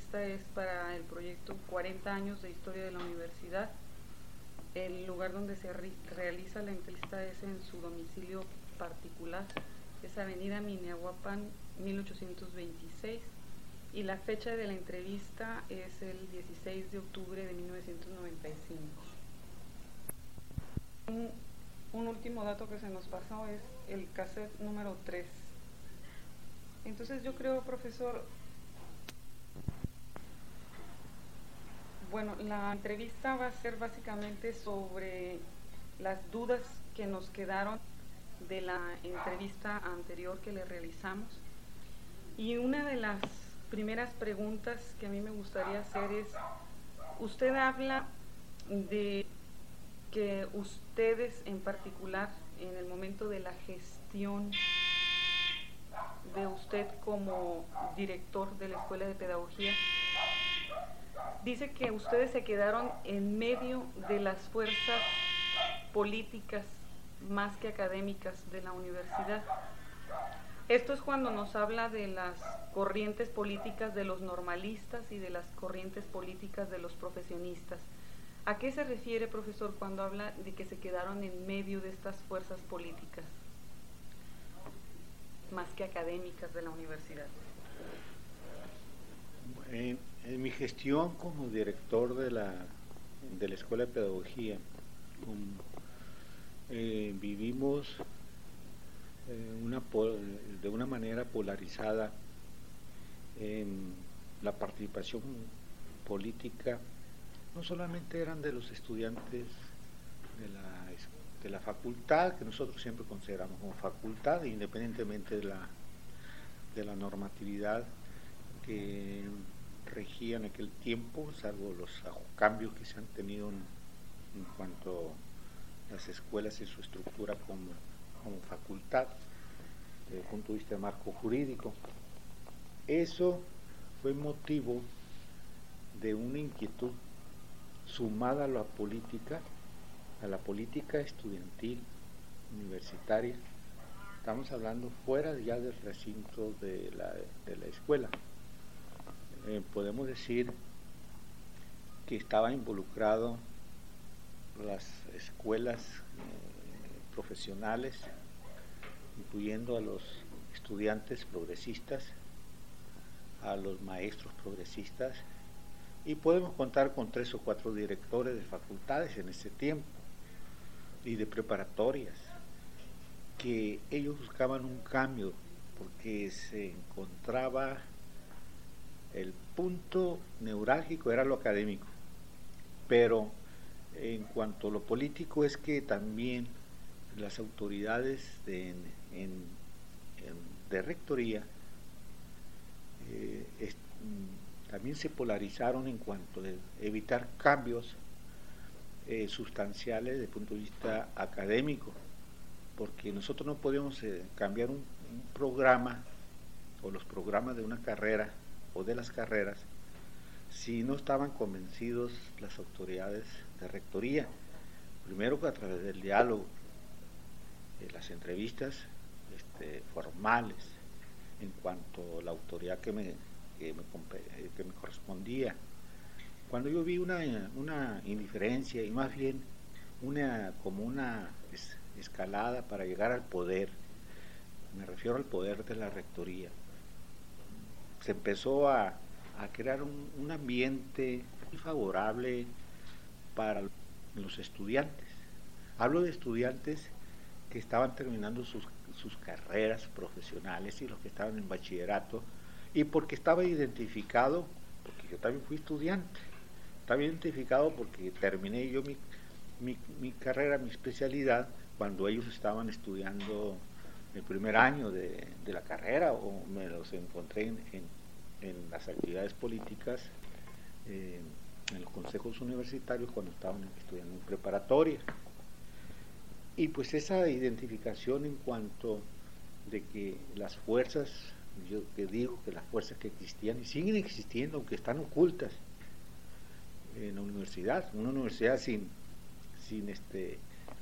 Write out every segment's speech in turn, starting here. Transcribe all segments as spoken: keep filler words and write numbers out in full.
entrevista es para el proyecto cuarenta años de historia de la universidad. El lugar donde se re realiza la entrevista es en su domicilio particular, es Avenida Minehuapan mil ochocientos veintiséis, y la fecha de la entrevista es el dieciséis de octubre de mil novecientos noventa y cinco. Un, un último dato que se nos pasó es el cassette número tres. Entonces yo creo, profesor, bueno, la entrevista va a ser básicamente sobre las dudas que nos quedaron de la entrevista anterior que le realizamos. Y una de las primeras preguntas que a mí me gustaría hacer es, usted habla de que ustedes en particular, en el momento de la gestión de usted como director de la Escuela de Pedagogía, dice que ustedes se quedaron en medio de las fuerzas políticas más que académicas de la universidad. Esto es cuando nos habla de las corrientes políticas de los normalistas y de las corrientes políticas de los profesionistas. ¿A qué se refiere, profesor, cuando habla de que se quedaron en medio de estas fuerzas políticas más que académicas de la universidad? En, en mi gestión como director de la, de la Escuela de Pedagogía, um, eh, vivimos eh, una, de una manera polarizada en la participación política. No solamente eran de los estudiantes de la, de la facultad, que nosotros siempre consideramos como facultad, independientemente de la, de la normatividad que regía en aquel tiempo, salvo los cambios que se han tenido en, en cuanto a las escuelas y su estructura como, como facultad, desde el punto de vista de marco jurídico. Eso fue motivo de una inquietud sumada a la política, a la política estudiantil, universitaria. Estamos hablando fuera ya del recinto de la, de la escuela. Eh, podemos decir que estaba involucrado las escuelas eh, profesionales, incluyendo a los estudiantes progresistas, a los maestros progresistas, y podemos contar con tres o cuatro directores de facultades en ese tiempo y de preparatorias, que ellos buscaban un cambio porque se encontraba el punto neurálgico era lo académico, pero en cuanto a lo político es que también las autoridades de, en, en, de rectoría eh, es, también se polarizaron en cuanto a evitar cambios eh, sustanciales desde el punto de vista académico, porque nosotros no podíamos eh, cambiar un, un programa o los programas de una carrera o de las carreras si no estaban convencidos las autoridades de rectoría. Primero a través del diálogo, de las entrevistas este, formales en cuanto a la autoridad que me, que me, que me correspondía. Cuando yo vi una, una indiferencia y más bien una como una es, escalada para llegar al poder, me refiero al poder de la rectoría, se empezó a, a crear un, un ambiente muy favorable para los estudiantes. Hablo de estudiantes que estaban terminando sus, sus carreras profesionales y los que estaban en bachillerato, y porque estaba identificado, porque yo también fui estudiante, estaba identificado porque terminé yo mi, mi, mi carrera, mi especialidad, cuando ellos estaban estudiando el primer año de, de la carrera, o me los encontré en, en, en las actividades políticas, eh, en los consejos universitarios cuando estaban estudiando en preparatoria. Y pues esa identificación en cuanto de que las fuerzas, yo que digo que las fuerzas que existían y siguen existiendo, aunque están ocultas en la universidad, una universidad sin, sin este,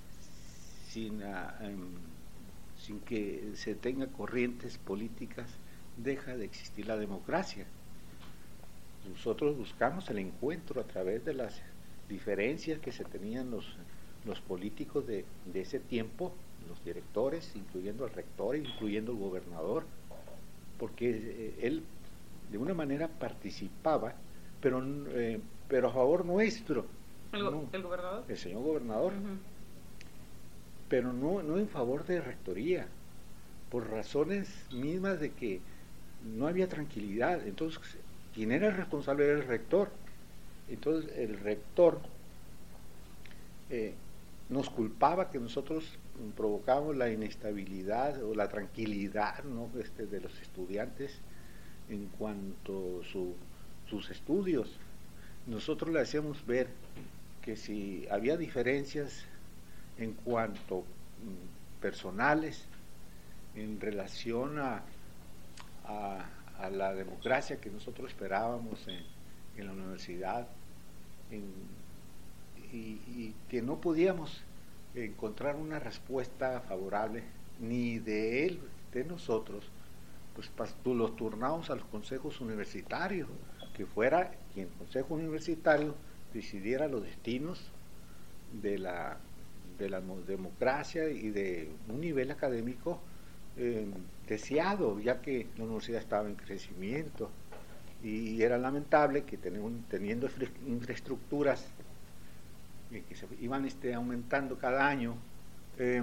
sin uh, um, sin que se tenga corrientes políticas, deja de existir la democracia. nosotros buscamos el encuentro a través de las diferencias que se tenían los, los políticos de, de ese tiempo, los directores, incluyendo al rector, incluyendo el gobernador, porque eh, él de una manera participaba, pero, eh, pero a favor nuestro. ¿El, no, ¿el gobernador? El señor gobernador, uh-huh. Pero no, no en favor de rectoría, por razones mismas de que no había tranquilidad. Entonces, quien era el responsable era el rector. Entonces, el rector eh, nos culpaba que nosotros provocábamos la inestabilidad o la tranquilidad, ¿no?, este, de los estudiantes en cuanto a su, sus estudios. Nosotros le hacíamos ver que si había diferencias en cuanto mm, personales en relación a, a, a la democracia que nosotros esperábamos en, en la universidad, en, y, y que no podíamos encontrar una respuesta favorable ni de él, de nosotros, pues los turnamos a los consejos universitarios, que fuera quien el consejo universitario decidiera los destinos de la, de la democracia y de un nivel académico eh, deseado, ya que la universidad estaba en crecimiento y era lamentable que teniendo infraestructuras eh, que se iban este, aumentando cada año, eh,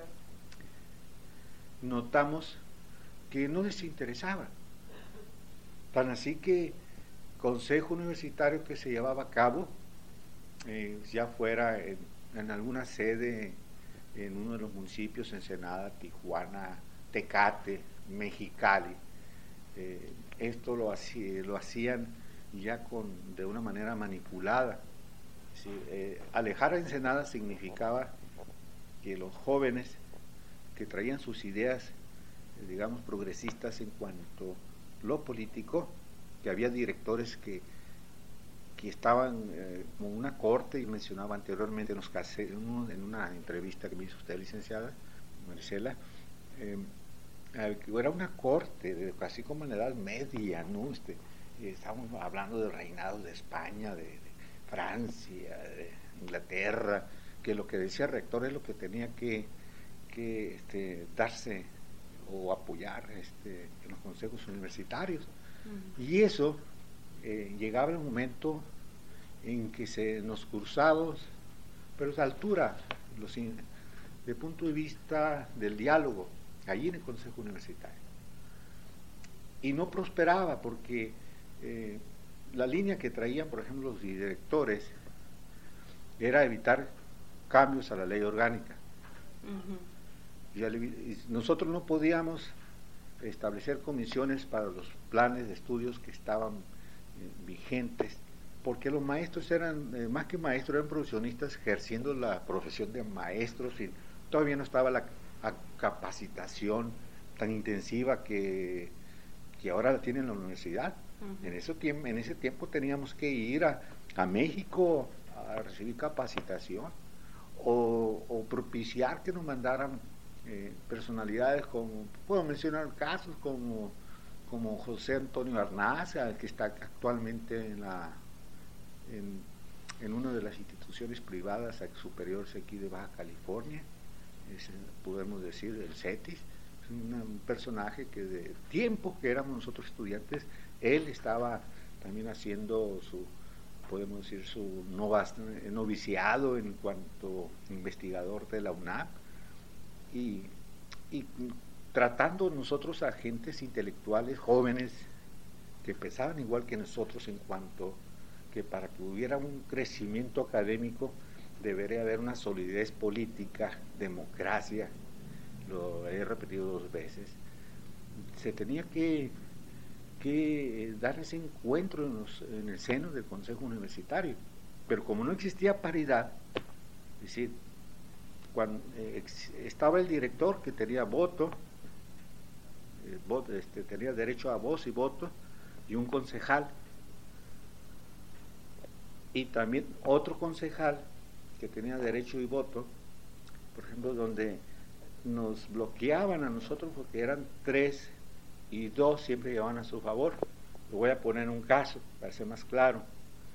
notamos que no les interesaba. Tan así que consejo universitario que se llevaba a cabo, eh, ya fuera en, en alguna sede en uno de los municipios, Ensenada, Tijuana, Tecate, Mexicali, eh, esto lo, hacía, lo hacían ya con, de una manera manipulada. Sí, eh, alejar a Ensenada significaba que los jóvenes que traían sus ideas, eh, digamos, progresistas en cuanto a lo político, que había directores que, que estaban eh, como una corte, y mencionaba anteriormente en, los case, en, uno, en una entrevista que me hizo usted, licenciada Maricela, eh, que era una corte, de, casi como en la Edad Media, ¿no? Este, eh, estábamos hablando de reinados de España, de, de Francia, de Inglaterra, que lo que decía el rector es lo que tenía que, que este, darse o apoyar este, en los consejos universitarios. Uh-huh. Y eso eh, llegaba el momento en que se nos cruzábamos, pero a altura, los, de punto de vista del diálogo, allí en el consejo universitario. Y no prosperaba porque eh, la línea que traían, por ejemplo, los directores, era evitar cambios a la ley orgánica. Uh-huh. y, y nosotros no podíamos establecer comisiones para los planes de estudios que estaban eh, vigentes, porque los maestros eran, eh, más que maestros, eran profesionistas ejerciendo la profesión de maestros, y todavía no estaba la a capacitación tan intensiva que, que ahora la tiene en la universidad. Uh-huh. En, ese tiempo, en ese tiempo teníamos que ir a, a México a recibir capacitación o, o propiciar que nos mandaran eh, personalidades como, puedo mencionar casos como, como José Antonio Arnaza, que está actualmente en, la, en, en una de las instituciones privadas superiores aquí de Baja California. Es, podemos decir el CETIS, es un, un personaje que de tiempo que éramos nosotros estudiantes, él estaba también haciendo su, podemos decir, su noviciado en cuanto investigador de la UNAM, y, y tratando nosotros a agentes intelectuales jóvenes que pensaban igual que nosotros en cuanto que para que hubiera un crecimiento académico debería haber una solidez política, democracia, lo he repetido dos veces. Se tenía que, que dar ese encuentro en, los, en el seno del Consejo Universitario, pero como no existía paridad, es decir, cuando eh, estaba el director que tenía voto, eh, voto este, tenía derecho a voz y voto, y un concejal, y también otro concejal que tenía derecho y voto, por ejemplo, donde nos bloqueaban a nosotros porque eran tres y dos siempre llevaban a su favor, Lo voy a poner un caso para ser más claro.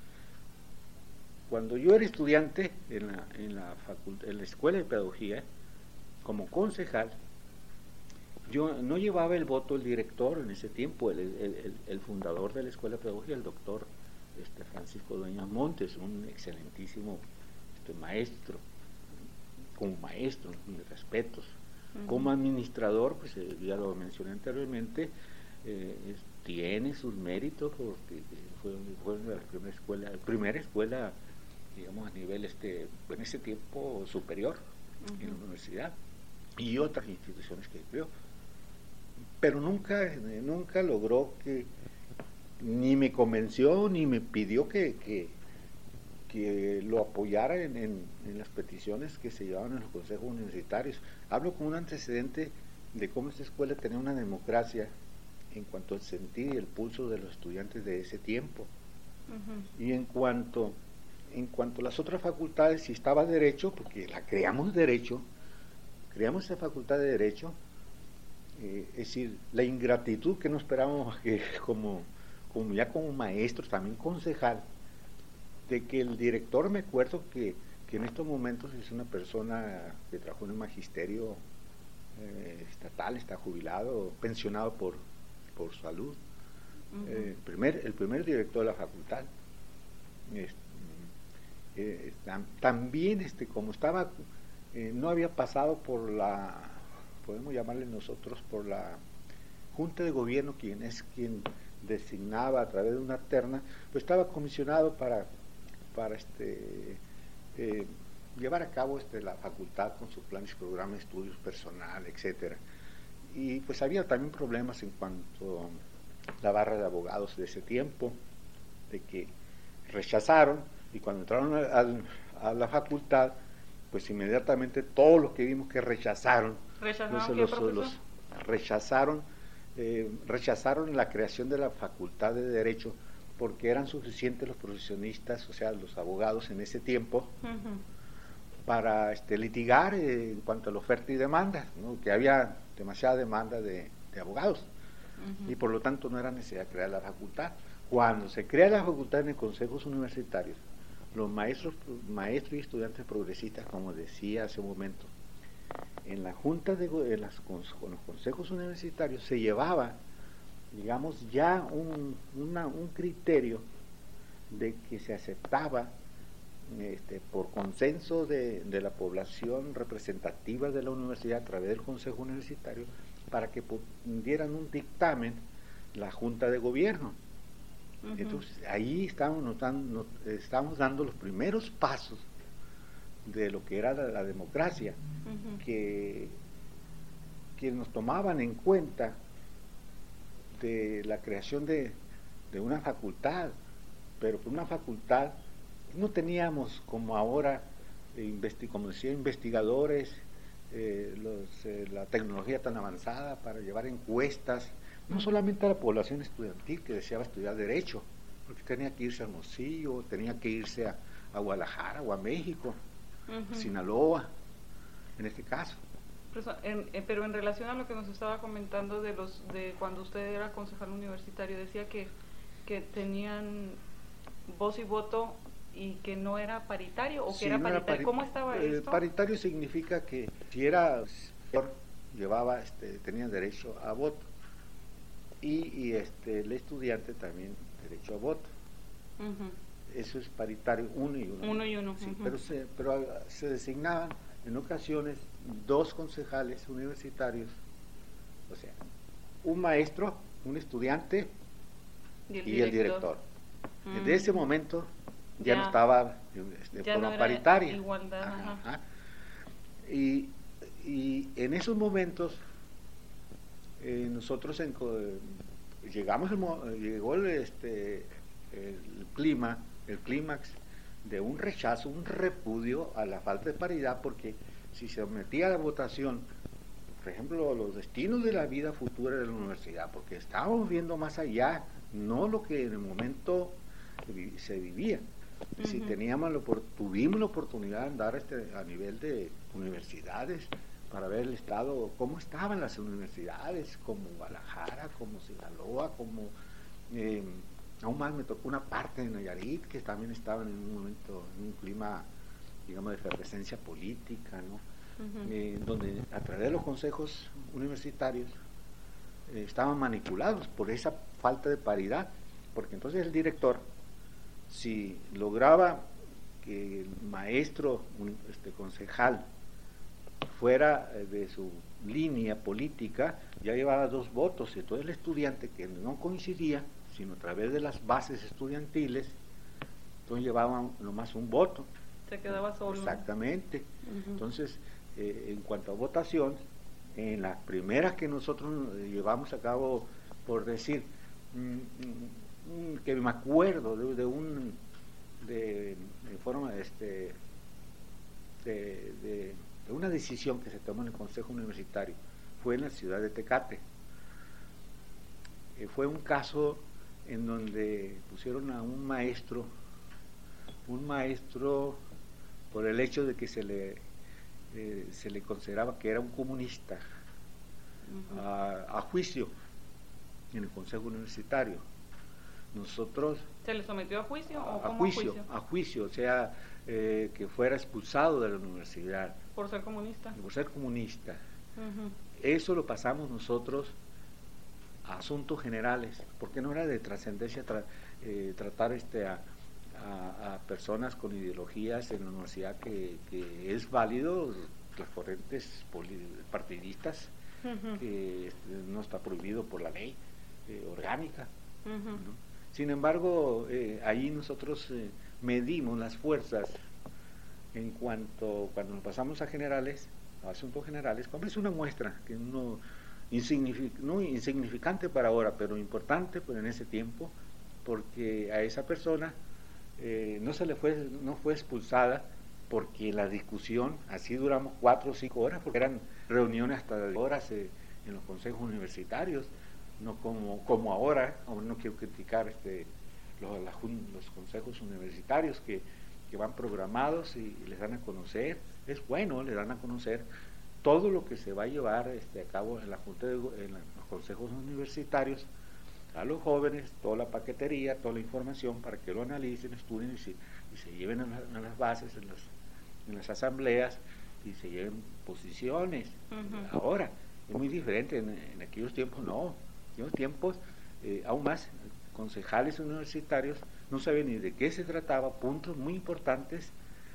Cuando yo era estudiante en la, en la, facultad, en la Escuela de Pedagogía, como concejal, yo no llevaba el voto el director en ese tiempo, el, el, el, el fundador de la Escuela de Pedagogía, el doctor este, Francisco Dueñas Montes, un excelentísimo este, maestro, como maestro, mis respetos. Uh-huh. Como administrador, pues eh, ya lo mencioné anteriormente, eh, es, tiene sus méritos porque fue, fue la primera escuela, primera escuela, digamos, a nivel, este, en ese tiempo, superior, uh-huh, en la universidad, y otras instituciones que creó. Pero nunca, nunca logró que, ni me convenció, ni me pidió que, que, que lo apoyara en, en, en las peticiones que se llevaban en los consejos universitarios. Hablo con un antecedente de cómo esta escuela tenía una democracia en cuanto al sentir y el pulso de los estudiantes de ese tiempo. Uh-huh. Y en cuanto, en cuanto a las otras facultades, si estaba derecho, porque la creamos derecho, creamos esa facultad de derecho, eh, es decir, la ingratitud que no esperábamos que como, como ya como maestros, también concejal, de que el director, me acuerdo que, que en estos momentos es una persona que trabajó en el magisterio eh, estatal, está jubilado, pensionado por, por salud, uh-huh, eh, primer, el primer director de la facultad. Es, eh, tam, también este, como estaba, eh, no había pasado por la, podemos llamarle nosotros, por la Junta de Gobierno, quien es quien designaba a través de una terna, pues estaba comisionado para para este eh, llevar a cabo este, la facultad con sus planes, programas, estudios, personal, etcétera. Y pues había también problemas en cuanto a la barra de abogados de ese tiempo, de que rechazaron, y cuando entraron a, a, a la facultad, pues inmediatamente todos los que vimos que rechazaron, ¿Rechazaron los, qué, los, los rechazaron, eh, rechazaron la creación de la facultad de Derecho, porque eran suficientes los profesionistas, o sea, los abogados en ese tiempo, uh-huh, para este, litigar eh, en cuanto a la oferta y demanda, ¿no? Que había demasiada demanda de, de abogados, uh-huh, y por lo tanto no era necesario crear la facultad. Cuando se crea la facultad en los consejos universitarios, los maestros, maestros y estudiantes progresistas, como decía hace un momento, en la junta de en las, con los consejos universitarios se llevaba, digamos, ya un, una, un criterio de que se aceptaba este, por consenso de, de la población representativa de la universidad a través del consejo universitario, para que dieran un dictamen la junta de gobierno. Uh-huh. Entonces ahí estamos, nos dan, nos, estamos dando los primeros pasos de lo que era la, la democracia, uh-huh, que, que nos tomaban en cuenta de la creación de, de una facultad, pero por una facultad no teníamos como ahora, investi como decía, investigadores, eh, los, eh, la tecnología tan avanzada para llevar encuestas, no solamente a la población estudiantil que deseaba estudiar Derecho, porque tenía que irse a Hermosillo, tenía que irse a, a Guadalajara o a México, uh-huh, a Sinaloa, en este caso. En, en, pero en relación a lo que nos estaba comentando de los de cuando usted era concejal universitario, decía que, que tenían voz y voto y que no era paritario, o que sí, era no paritario. Era pari ¿Cómo estaba eh, esto? Paritario significa que si era llevaba, este, tenía derecho a voto, y, y este, el estudiante también derecho a voto. Uh-huh. Eso es paritario, uno y uno. Uno y uno. Sí, uh-huh. pero, se, pero se designaban en ocasiones dos concejales universitarios, o sea, un maestro, un estudiante y el, y el director. Mm. Desde ese momento ya, ya no estaba de ya forma no paritaria. Igualdad. Ajá, ajá. Y, y en esos momentos eh, nosotros en, llegamos, el, llegó el, este, el clima, el clímax de un rechazo, un repudio a la falta de paridad, porque si se sometía a la votación, por ejemplo, los destinos de la vida futura de la universidad, porque estábamos viendo más allá, no lo que en el momento se vivía. Uh-huh. Si teníamos la, tuvimos la oportunidad de andar este, a nivel de universidades para ver el estado, cómo estaban las universidades, como Guadalajara, como Sinaloa, como Eh, aún más me tocó una parte de Nayarit que también estaba en un momento, en un clima, digamos, de efervescencia política, ¿no? Uh-huh. eh, donde a través de los consejos universitarios eh, estaban manipulados por esa falta de paridad, porque entonces el director, si lograba que el maestro, un, este concejal, fuera de su línea política, ya llevaba dos votos, y entonces el estudiante que no coincidía, sino a través de las bases estudiantiles, entonces llevaba nomás un voto. Se quedaba solo. Exactamente. Uh-huh. Entonces, eh, en cuanto a votación, en las primeras que nosotros llevamos a cabo, por decir, mm, mm, que me acuerdo de, de un, de, de forma, este, de, de, de una decisión que se tomó en el Consejo Universitario, fue en la ciudad de Tecate. Eh, fue un caso en donde pusieron a un maestro, un maestro por el hecho de que se le, eh, se le consideraba que era un comunista, uh-huh. a, a juicio en el Consejo Universitario. Nosotros... ¿Se le sometió a juicio o a cómo juicio, a juicio? A juicio, o sea, eh, que fuera expulsado de la universidad. ¿Por ser comunista? Por ser comunista. Uh-huh. Eso lo pasamos nosotros a asuntos generales, porque no era de trascendencia tra, eh, tratar este a, a, a personas con ideologías en la universidad, que, que es válido, las corrientes partidistas, uh-huh. que este, no está prohibido por la ley eh, orgánica. Uh-huh. ¿no? Sin embargo, eh, ahí nosotros eh, medimos las fuerzas en cuanto, cuando nos pasamos a generales, a asuntos generales, como es una muestra, que uno, insignific, no insignificante para ahora, pero importante pues, en ese tiempo, porque a esa persona eh, no se le fue, no fue expulsada, porque la discusión, así duramos cuatro o cinco horas, porque eran reuniones hasta de horas eh, en los consejos universitarios, no como, como ahora. Ahora no quiero criticar este, los, la, los consejos universitarios que, que van programados y, y les dan a conocer, es bueno, les dan a conocer todo lo que se va a llevar este, a cabo en la junta de, en la, los consejos universitarios a los jóvenes, toda la paquetería, toda la información para que lo analicen, estudien y se, y se lleven a, la, a las bases, en las, en las asambleas, y se lleven posiciones. Uh-huh. Ahora es muy diferente, en, en aquellos tiempos no. En los tiempos, eh, aún más, concejales universitarios no sabían ni de qué se trataba, puntos muy importantes,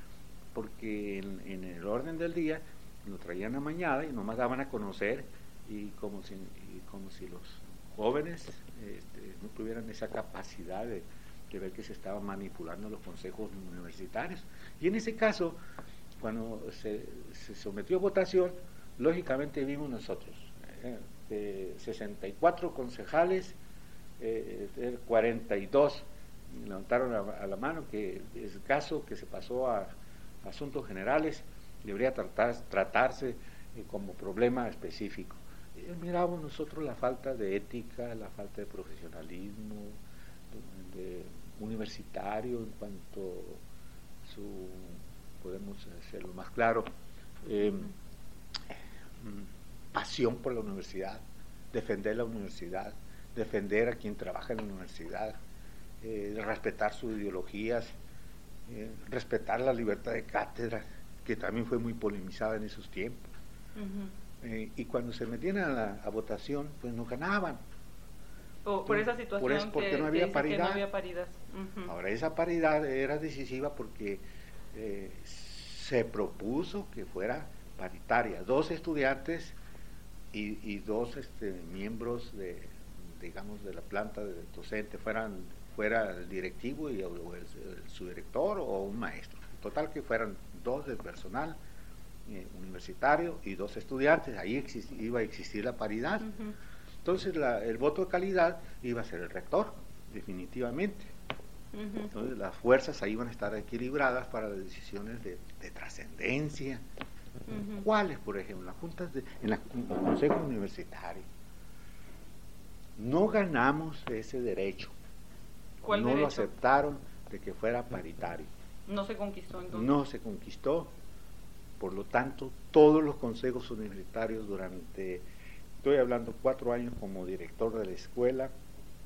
porque en, en el orden del día lo traían a mañana y nomás daban a conocer, y como si, y como si los jóvenes este, no tuvieran esa capacidad de, de ver que se estaban manipulando los consejos universitarios. Y en ese caso, cuando se, se sometió a votación, lógicamente vimos nosotros, eh, de sesenta y cuatro concejales, eh, cuarenta y dos levantaron a, a la mano que es caso que se pasó a, a asuntos generales, debería tratar, tratarse eh, como problema específico. Eh, miramos nosotros la falta de ética, la falta de profesionalismo de, de universitario en cuanto a su, podemos hacerlo más claro, eh, pasión por la universidad, defender la universidad, defender a quien trabaja en la universidad, eh, respetar sus ideologías, eh, respetar la libertad de cátedra, que también fue muy polemizada en esos tiempos. Uh-huh. eh, y cuando se metían a, la, a votación, pues no ganaban. O, por esa situación por eso, porque que, no había que paridad. Que no había paridad. Uh-huh. Ahora, esa paridad era decisiva porque eh, se propuso que fuera paritaria, dos estudiantes y, y dos este, miembros de, digamos, de la planta de docente, fueran, fuera el directivo y el, el, el, su director o un maestro. Total que fueran dos del personal eh, universitario y dos estudiantes, ahí exist, iba a existir la paridad. Uh-huh. Entonces la, el voto de calidad iba a ser el rector, definitivamente. Uh-huh. Entonces las fuerzas ahí van a estar equilibradas para las decisiones de, de trascendencia. Uh-huh. ¿Cuáles, por ejemplo? Las juntas de, en, la, en el Consejo Universitario. No ganamos ese derecho. ¿Cuál no derecho? lo aceptaron de que fuera paritario. No se conquistó entonces. No se conquistó. Por lo tanto, todos los consejos universitarios durante, estoy hablando cuatro años como director de la escuela,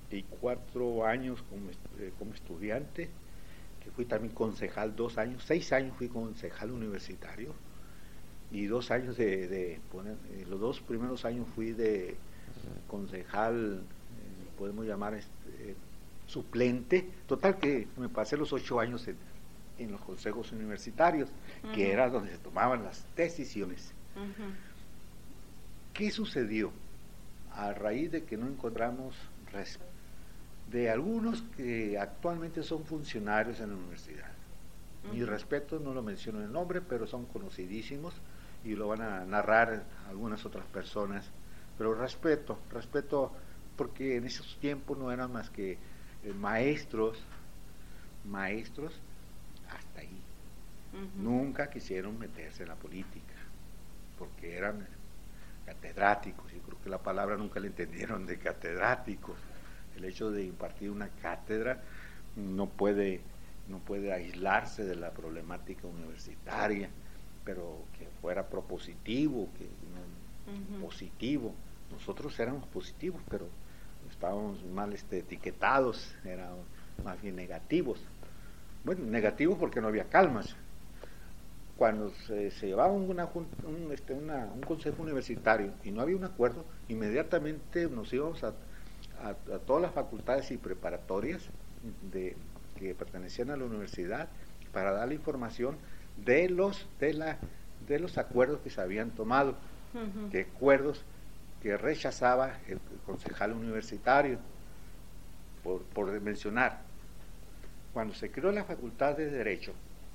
y cuatro años como, eh, como estudiante, que fui también concejal dos años, seis años fui concejal universitario, y dos años de, de poner, eh, los dos primeros años fui de concejal, eh, podemos llamar este, eh, suplente, total que me pasé los ocho años en, en los consejos universitarios, uh-huh. que era donde se tomaban las decisiones. Uh-huh. ¿Qué sucedió? A raíz de que no encontramos respeto de algunos que actualmente son funcionarios en la universidad. Uh-huh. Mi respeto, no lo menciono en el nombre, pero son conocidísimos y lo van a narrar algunas otras personas, pero respeto, respeto porque en esos tiempos no eran más que eh, maestros, maestros hasta ahí. Uh-huh. Nunca quisieron meterse en la política, porque eran catedráticos, yo creo que la palabra nunca la entendieron de catedráticos. El hecho de impartir una cátedra no puede, no puede aislarse de la problemática universitaria, pero que fuera propositivo, que no, uh-huh. positivo. Nosotros éramos positivos, pero estábamos mal este, etiquetados, éramos más bien negativos. Bueno, negativos porque no había calmas. Cuando se, se llevaba una, un, este, una, un consejo universitario y no había un acuerdo, inmediatamente nos íbamos a A, a todas las facultades y preparatorias de, que pertenecían a la universidad para dar la información de los de la de los acuerdos que se habían tomado, uh-huh. de acuerdos que rechazaba el, el concejal universitario. Por, por mencionar, cuando se creó la Facultad de Derecho,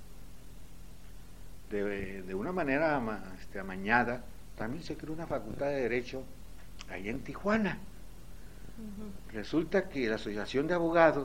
de, de una manera ama, este, amañada, también se creó una Facultad de Derecho ahí en Tijuana. Uh-huh. Resulta que la Asociación de Abogados,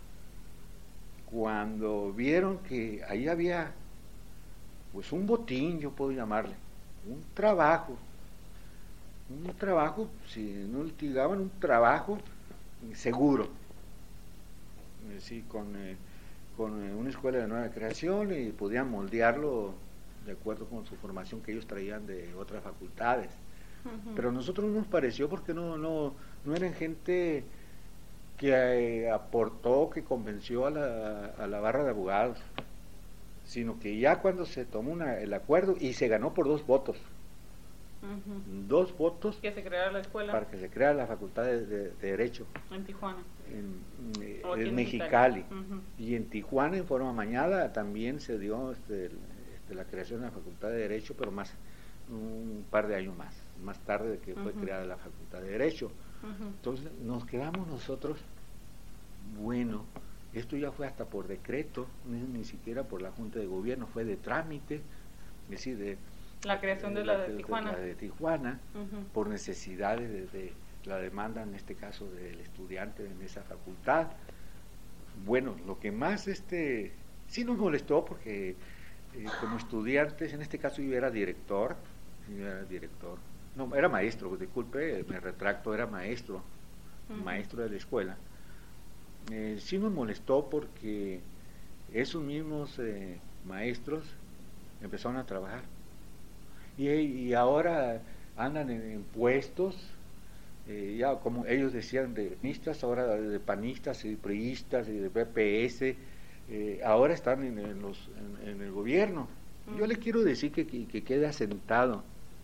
cuando vieron que ahí había pues un botín, yo puedo llamarle, un trabajo, un trabajo, si no litigaban, un trabajo seguro, sí, con, eh, con una escuela de nueva creación y podían moldearlo de acuerdo con su formación que ellos traían de otras facultades. Uh-huh. Pero a nosotros nos pareció porque no no no eran gente que eh, aportó, que convenció a la, a la barra de abogados, sino que ya cuando se tomó una, el acuerdo y se ganó por dos votos, uh-huh. dos votos que se creara la escuela para que se creara la Facultad de, de, de Derecho en Tijuana, en, en, en Mexicali, uh-huh. y en Tijuana en forma amañada también se dio este, este, la creación de la Facultad de Derecho, pero más un par de años más más tarde de que fue uh-huh. creada la Facultad de Derecho. Uh-huh. Entonces nos quedamos nosotros, bueno, esto ya fue hasta por decreto, ni, ni siquiera por la Junta de Gobierno, fue de trámite, es decir, de la creación de, de la, la de Tijuana, de la de Tijuana uh-huh. por necesidades de, de la demanda, en este caso del estudiante en esa facultad. Bueno, lo que más este sí nos molestó, porque eh, como estudiantes, en este caso yo era director, yo era director, no, era maestro, disculpe, me retracto, era maestro, uh-huh. maestro de la escuela. Eh, sí nos molestó porque esos mismos eh, maestros empezaron a trabajar y, y ahora andan en, en puestos, eh, ya como ellos decían, de panistas, ahora de panistas y priistas y de P P S, eh, ahora están en, en, los, en, en el gobierno. Uh-huh. Yo le quiero decir que, que, que quede asentado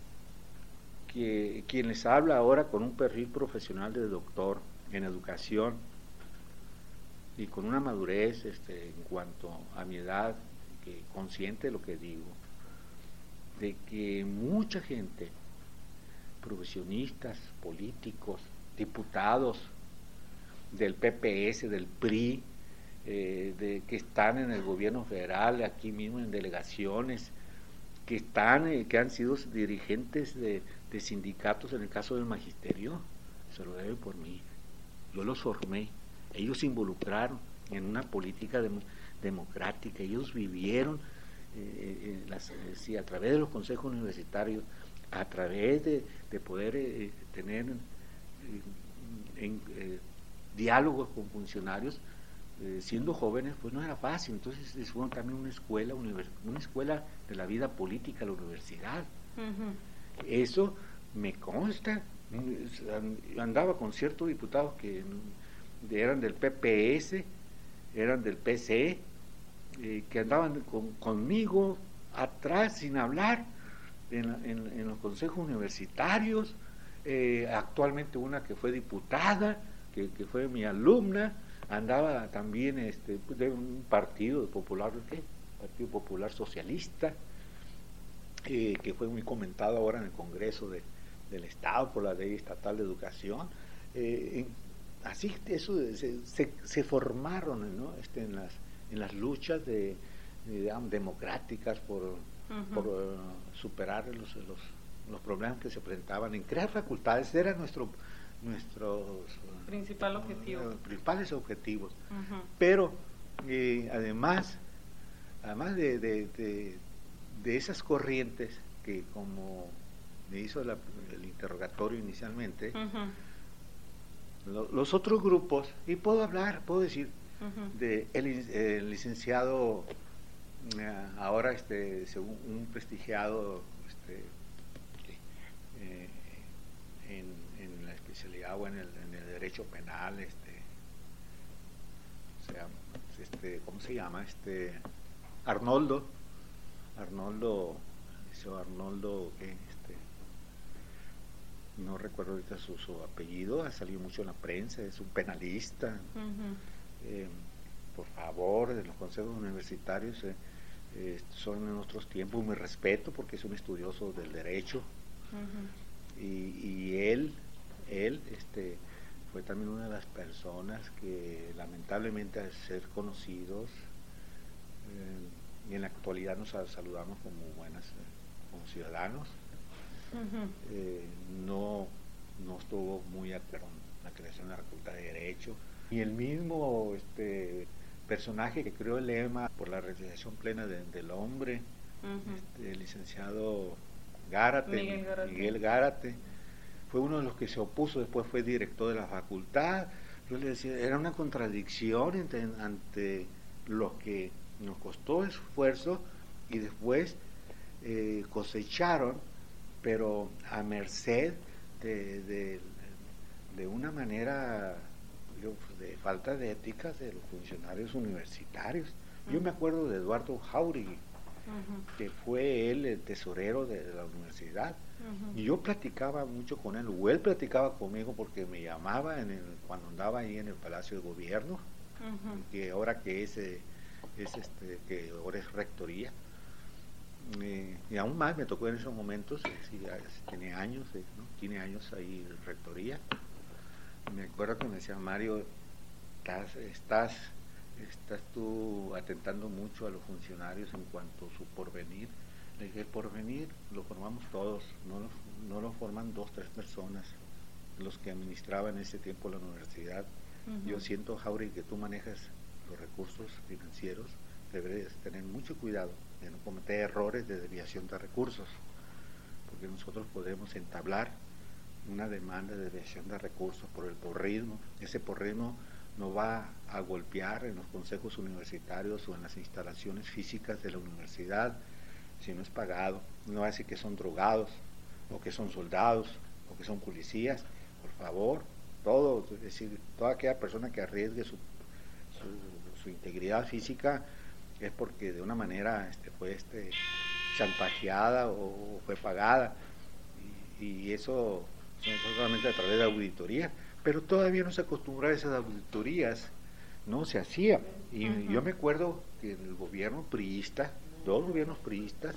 que quien les habla ahora con un perfil profesional de doctor en educación y con una madurez este, en cuanto a mi edad, que consciente de lo que digo, de que mucha gente, profesionistas, políticos, diputados del P P S, del P R I, eh, de, que están en el gobierno federal, aquí mismo en delegaciones, que están, eh, que han sido dirigentes de, de sindicatos, en el caso del magisterio, se lo debe por mí. Yo los formé, ellos se involucraron en una política de, democrática, ellos vivieron eh, eh, las, eh, sí, a través de los consejos universitarios, a través de, de poder eh, tener eh, en, eh, diálogos con funcionarios, eh, siendo jóvenes, pues no era fácil. Entonces es bueno, también una escuela, univers, una escuela de la vida política, la universidad. Uh-huh. Eso me consta. Andaba con ciertos diputados que eran del P P S, eran del P C, eh, que andaban con, conmigo atrás sin hablar en, en, en los consejos universitarios, eh, actualmente una que fue diputada, que, que fue mi alumna, andaba también este, de un partido popular, ¿qué? Partido Popular Socialista, eh, que fue muy comentado ahora en el Congreso de, del Estado por la Ley Estatal de Educación. Eh, en, así eso se, se, se formaron, ¿no? este, en, las, en las luchas de, de, digamos, democráticas por, uh-huh. por uh, superar los, los, los problemas que se presentaban, en crear facultades. Era nuestro nuestros principal objetivo. Uh, principales objetivos. Uh-huh. Pero eh, además además de, de, de, de esas corrientes que, como me hizo la, el interrogatorio inicialmente, uh-huh. lo, los otros grupos, y puedo hablar, puedo decir, uh-huh. de el, el licenciado, eh, ahora este, según un prestigiado este, eh, en, en la especialidad o en el, en el derecho penal, este, o sea, este, ¿cómo se llama? Este Arnoldo, Arnoldo, ese Arnoldo, ¿qué? Este, no recuerdo ahorita su, su apellido, ha salido mucho en la prensa, es un penalista. Uh-huh. eh, por favor, de los consejos universitarios eh, eh, son en otros tiempos, mi respeto, porque es un estudioso del derecho. Uh-huh. y, y él, él, este, fue también una de las personas que lamentablemente al ser conocidos, Eh, y en la actualidad nos saludamos como buenas, eh, como ciudadanos, uh-huh. eh, no, no estuvo muy de acuerdo en la creación de la Facultad de Derecho, y el mismo este, personaje que creó el lema por la realización plena de, del hombre, uh-huh. este, el licenciado Gárate, Miguel Gárate. Miguel Gárate, fue uno de los que se opuso, después fue director de la facultad. Yo le decía, era una contradicción ante, ante lo que nos costó esfuerzo y después eh, cosecharon, pero a merced de, de, de una manera de falta de ética de los funcionarios universitarios. Uh-huh. Yo me acuerdo de Eduardo Jauregui, uh-huh. que fue él el tesorero de, de la universidad, uh-huh. y yo platicaba mucho con él, o él platicaba conmigo porque me llamaba en el, cuando andaba ahí en el Palacio de Gobierno, uh-huh. que ahora que es... Eh, es este que ahora es rectoría, eh, y aún más me tocó en esos momentos, eh, sí, tiene años, eh, ¿no? tiene años ahí rectoría. Me acuerdo que me decía, Mario, estás, estás, estás tú atentando mucho a los funcionarios en cuanto a su porvenir. Le dije, el porvenir lo formamos todos, no lo, no lo forman dos, tres personas, los que administraban en ese tiempo la universidad. Uh-huh. Yo siento, Jauregui, que tú manejas los recursos financieros, deberías tener mucho cuidado de no cometer errores de desviación de recursos, porque nosotros podemos entablar una demanda de desviación de recursos por el porrismo. Ese porrismo no va a golpear en los consejos universitarios o en las instalaciones físicas de la universidad si no es pagado. No va a decir que son drogados, o que son soldados, o que son policías. Por favor, todo, es decir, toda aquella persona que arriesgue su Su, su integridad física es porque de una manera este, fue este, chantajeada o, o fue pagada, y, y eso solamente a través de auditoría, pero todavía no se acostumbraba a esas auditorías, no se hacía. Y uh-huh. yo me acuerdo que en el gobierno priista, dos gobiernos priistas,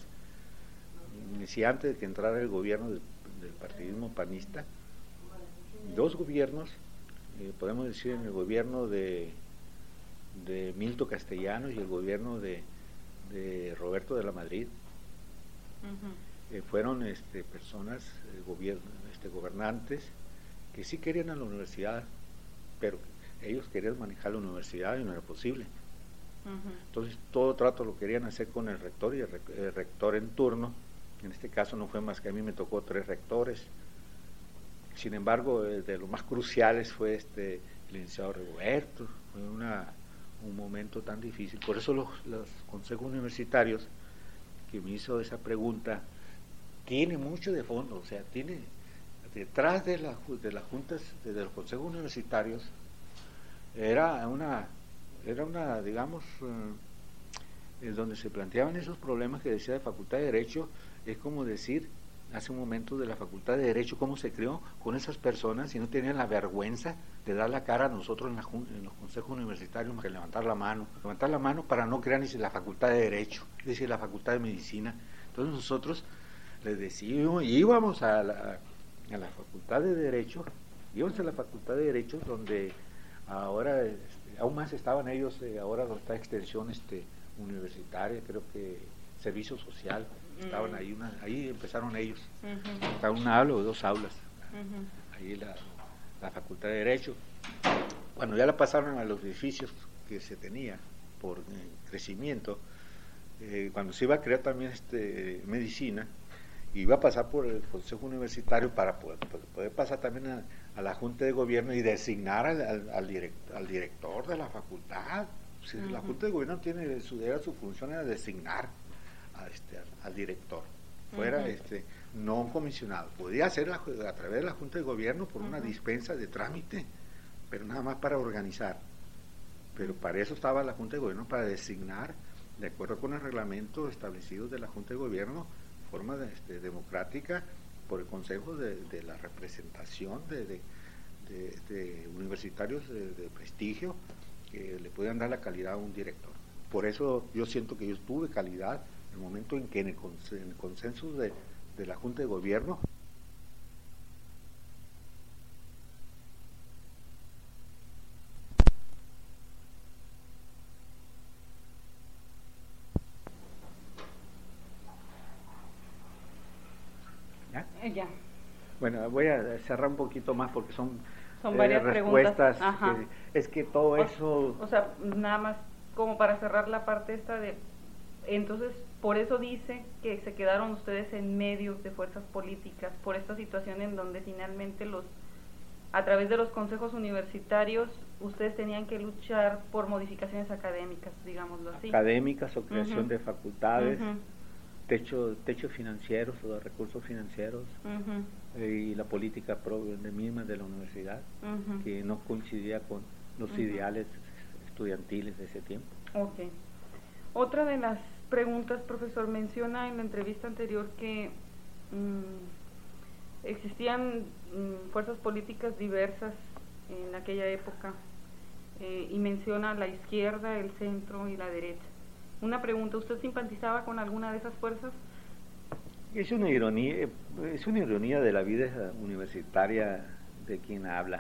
si antes de que entrara el gobierno del, del partidismo panista, dos gobiernos, eh, podemos decir en el gobierno de de Milton Castellanos y el gobierno de, de Roberto de la Madrid, uh-huh. eh, fueron este, personas, eh, gobierno, este, gobernantes que sí querían a la universidad, pero ellos querían manejar la universidad y no era posible. Uh-huh. Entonces todo trato lo querían hacer con el rector, y el, re, el rector en turno, en este caso no fue más que a mí me tocó tres rectores. Sin embargo, eh, de los más cruciales fue este el licenciado Roberto. Fue una un momento tan difícil, por eso los, los consejos universitarios, que me hizo esa pregunta, tiene mucho de fondo, o sea, tiene detrás de, la, de las juntas, de, de los consejos universitarios, era una, era una, digamos, eh, donde se planteaban esos problemas que decía de Facultad de Derecho, es como decir, hace un momento de la Facultad de Derecho, cómo se creó con esas personas y no tenían la vergüenza de dar la cara a nosotros en, la, en los consejos universitarios, más que levantar la mano, levantar la mano para no crear ni si la Facultad de Derecho, es decir, la Facultad de Medicina. Entonces nosotros les decíamos, íbamos a la, a la Facultad de Derecho, íbamos a la Facultad de Derecho, donde ahora, este, aún más estaban ellos, eh, ahora donde está extensión este, universitaria, creo que servicio social, estaban ahí, una, ahí empezaron ellos, uh-huh. Estaba una aula o dos aulas, uh-huh. Ahí la, la Facultad de Derecho. Cuando ya la pasaron a los edificios que se tenía por eh, crecimiento, eh, cuando se iba a crear también este medicina, iba a pasar por el Consejo Universitario para poder, poder pasar también a, a la Junta de Gobierno y designar al, al, al, direct, al director de la facultad. Si uh-huh. La Junta de Gobierno tiene su, era su función era designar a este, al, al director, fuera uh-huh. este, no un comisionado. Podía hacer a, a través de la Junta de Gobierno por uh-huh. una dispensa de trámite, pero nada más para organizar. Pero para eso estaba la Junta de Gobierno, para designar, de acuerdo con el reglamento establecido de la Junta de Gobierno, forma de, este, democrática, por el Consejo de, de la representación de, de, de, de universitarios de, de prestigio, que le puedan dar la calidad a un director. Por eso yo siento que yo tuve calidad en el momento en que en el, en el consenso de, de la Junta de Gobierno ¿Ya? Ya. Bueno, voy a cerrar un poquito más porque son, son varias eh, respuestas. Ajá. Que, es que todo o, eso... O sea, nada más como para cerrar la parte esta de... Entonces, por eso dice que se quedaron ustedes en medio de fuerzas políticas, por esta situación en donde finalmente los, a través de los consejos universitarios, ustedes tenían que luchar por modificaciones académicas, digámoslo así. Académicas o creación uh-huh. de facultades, uh-huh. techo, techos financieros o de recursos financieros uh-huh. eh, y la política propia de misma de la universidad, uh-huh. que no coincidía con los uh-huh. ideales estudiantiles de ese tiempo. Ok. Otra de las preguntas, profesor, menciona en la entrevista anterior que mmm, existían mmm, fuerzas políticas diversas en aquella época eh, y menciona la izquierda, el centro y la derecha. Una pregunta, ¿usted simpatizaba con alguna de esas fuerzas? Es una ironía, es una ironía de la vida universitaria de quien habla.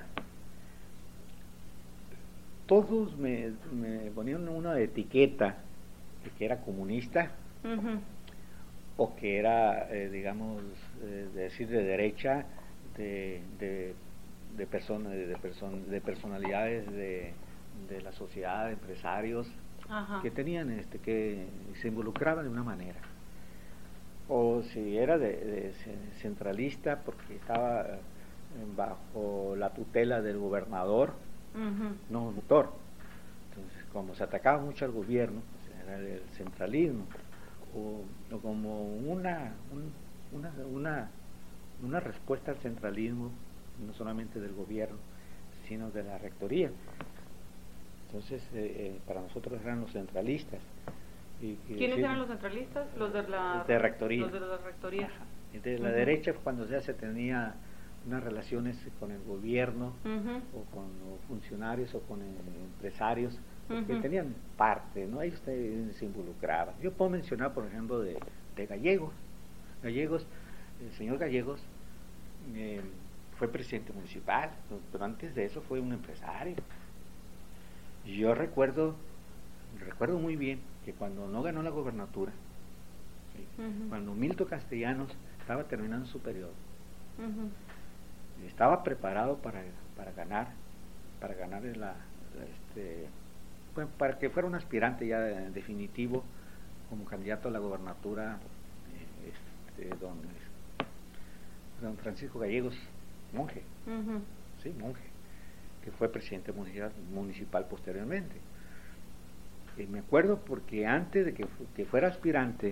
Todos me, me ponían una etiqueta de que era comunista uh-huh. o que era, eh, digamos, eh, de decir de derecha, de, de, de, persona, de, de, person, de personalidades de, de la sociedad, de empresarios, uh-huh. que tenían, este, que se involucraban de una manera. O si era de, de centralista porque estaba bajo la tutela del gobernador, uh-huh. no doctor. Entonces, como se atacaba mucho al gobierno, pues era el centralismo, o, o como una, un, una, una, una respuesta al centralismo, no solamente del gobierno, sino de la rectoría. Entonces, eh, eh, para nosotros eran los centralistas. Y, y ¿Quiénes decir, eran los centralistas? Los de la de rectoría. Los de la rectoría. De la uh-huh. derecha, cuando ya se tenía unas relaciones con el gobierno uh-huh. o con o funcionarios o con eh, empresarios uh-huh. que tenían parte, ¿no? Ellos se, se involucraban. Yo puedo mencionar, por ejemplo, de, de Gallegos. Gallegos, el señor Gallegos eh, fue presidente municipal, pero antes de eso fue un empresario. Yo recuerdo, recuerdo muy bien que cuando no ganó la gobernatura, ¿sí? uh-huh. cuando Milton Castellanos estaba terminando su periodo, uh-huh. estaba preparado para, para ganar, para ganar la, la este, bueno, para que fuera un aspirante ya definitivo como candidato a la gobernatura, este, don, don Francisco Gallegos, monje, uh-huh. sí, monje, que fue presidente municipal, municipal posteriormente. Y me acuerdo porque antes de que, que fuera aspirante,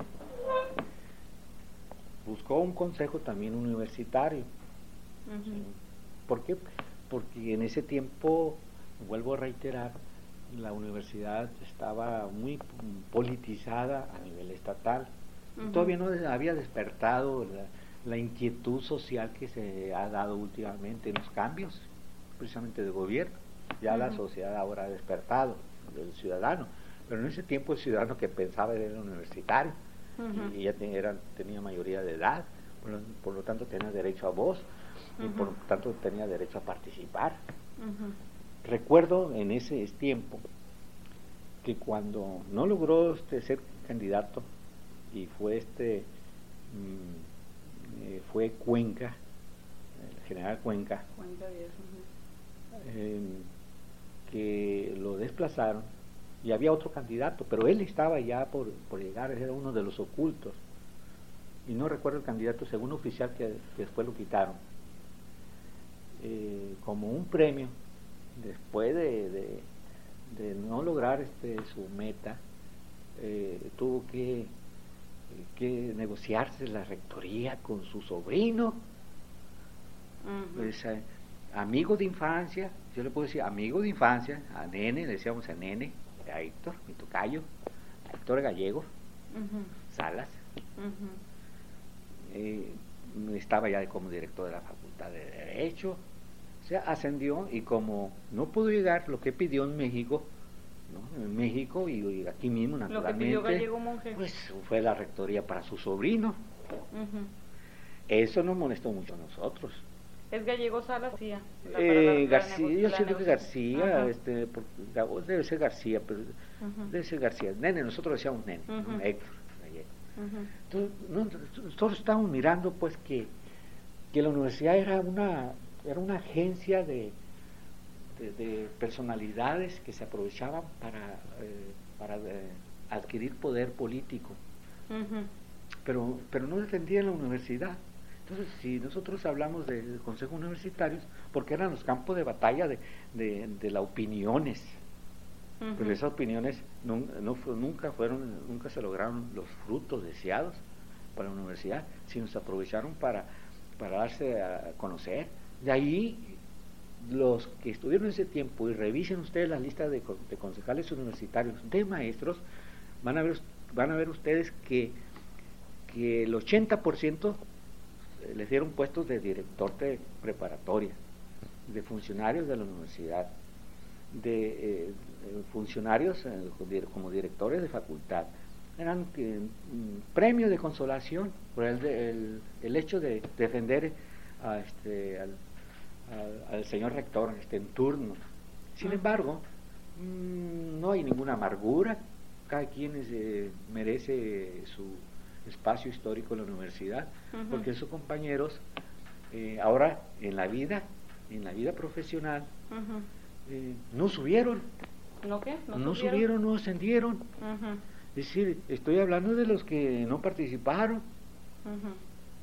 buscó un consejo también universitario. Uh-huh. ¿Sí? ¿Por qué? Porque en ese tiempo vuelvo a reiterar, la universidad estaba muy politizada a nivel estatal. Uh-huh. Todavía no había despertado la, la inquietud social que se ha dado últimamente en los cambios, precisamente de gobierno. Ya uh-huh. La sociedad ahora ha despertado, el ciudadano, pero en ese tiempo el ciudadano que pensaba era universitario, uh-huh. y ya tenía, era, tenía mayoría de edad, por lo, por lo tanto tenía derecho a voz, uh-huh. y por lo tanto tenía derecho a participar. Uh-huh. Recuerdo en ese tiempo que cuando no logró este, ser candidato y fue este mmm, eh, fue Cuenca, el general Cuenca, Cuenca diez, uh-huh. eh, que lo desplazaron y había otro candidato, pero él estaba ya por, por llegar, era uno de los ocultos, y no recuerdo el candidato, según oficial, que, que después lo quitaron. Eh, como un premio, después de, de, de no lograr este, su meta, eh, tuvo que, que negociarse la rectoría con su sobrino, uh-huh. pues, eh, amigo de infancia, yo le puedo decir amigo de infancia, a Nene, le decíamos a Nene, a Héctor, mi tocayo, a Héctor Gallego, uh-huh. Salas, uh-huh. eh, estaba ya como director de la Facultad de Derecho, o sea, ascendió, y como no pudo llegar lo que pidió en México, ¿no? En México y, y aquí mismo naturalmente, lo que pidió Gallego Monje, pues fue la rectoría para su sobrino. Uh-huh. Eso nos molestó mucho a nosotros. ¿Es Gallego Salas? Sí, eh, García, yo siento que García, uh-huh. este, por, debe ser García, pero uh-huh. debe ser García. Nene, nosotros decíamos Nene, uh-huh. ¿no? Héctor Gallego. Uh-huh. Entonces, no, nosotros estábamos mirando pues que, que la universidad era una era una agencia de, de, de personalidades que se aprovechaban para, eh, para eh, adquirir poder político, uh-huh. pero, pero no defendían la universidad. Entonces, si nosotros hablamos de, de consejos universitarios, porque eran los campos de batalla de, de, de las opiniones, uh-huh. pero esas opiniones no, no, nunca fueron, nunca se lograron los frutos deseados para la universidad, sino se aprovecharon para, para darse a conocer. De ahí, los que estuvieron ese tiempo, y revisen ustedes las listas de, de concejales universitarios, de maestros, van a ver, van a ver ustedes que, que el ochenta por ciento les dieron puestos de director de preparatoria, de funcionarios de la universidad, de eh, funcionarios eh, como directores de facultad. Eran eh, premios de consolación por el, el, el hecho de defender a este, al, al, al señor rector este, en turno. Sin uh-huh. embargo, mmm, no hay ninguna amargura, cada quien eh, merece su espacio histórico en la universidad, uh-huh. porque sus compañeros eh, ahora en la vida, en la vida profesional, uh-huh. eh, no subieron, ¿no qué? No, no subieron, no ascendieron. Uh-huh. Es decir, estoy hablando de los que no participaron. Uh-huh.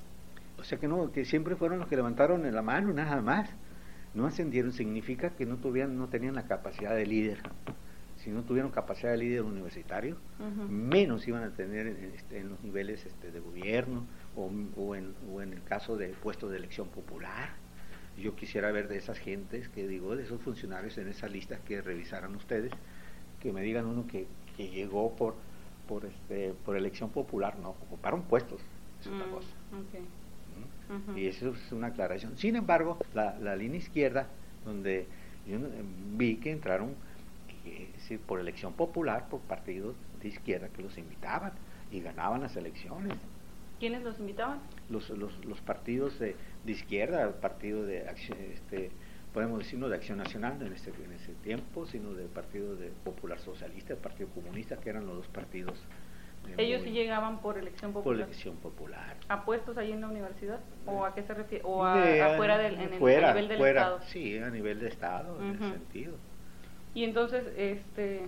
O sea que no, que siempre fueron los que levantaron la mano, nada más. No ascendieron, significa que no tuvieran, no tenían la capacidad de líder. Si no tuvieron capacidad de líder universitario, uh-huh. menos iban a tener este, en los niveles este, de gobierno o, o, en, o en el caso de puestos de elección popular. Yo quisiera ver de esas gentes, que digo, de esos funcionarios en esas listas que revisaran ustedes, que me digan uno que, que llegó por por este por elección popular, no, ocuparon puestos, es otra uh, cosa. Okay. Uh-huh. Y eso es una aclaración. Sin embargo, la, la línea izquierda, donde yo vi que entraron, es decir, por elección popular, por partidos de izquierda que los invitaban y ganaban las elecciones. ¿Quiénes los invitaban? Los, los, los partidos de, de izquierda, el partido de acción, este, podemos decir no de Acción Nacional en ese, en ese tiempo, sino del Partido de Popular Socialista, el Partido Comunista, que eran los dos partidos. ¿Ellos sí llegaban por elección popular? Por elección popular. ¿A puestos ahí en la universidad? ¿O a qué se refiere? ¿O a, de, afuera del en fuera, el, a nivel del fuera, Estado? Sí, a nivel de Estado, uh-huh. en ese sentido. Y entonces, este,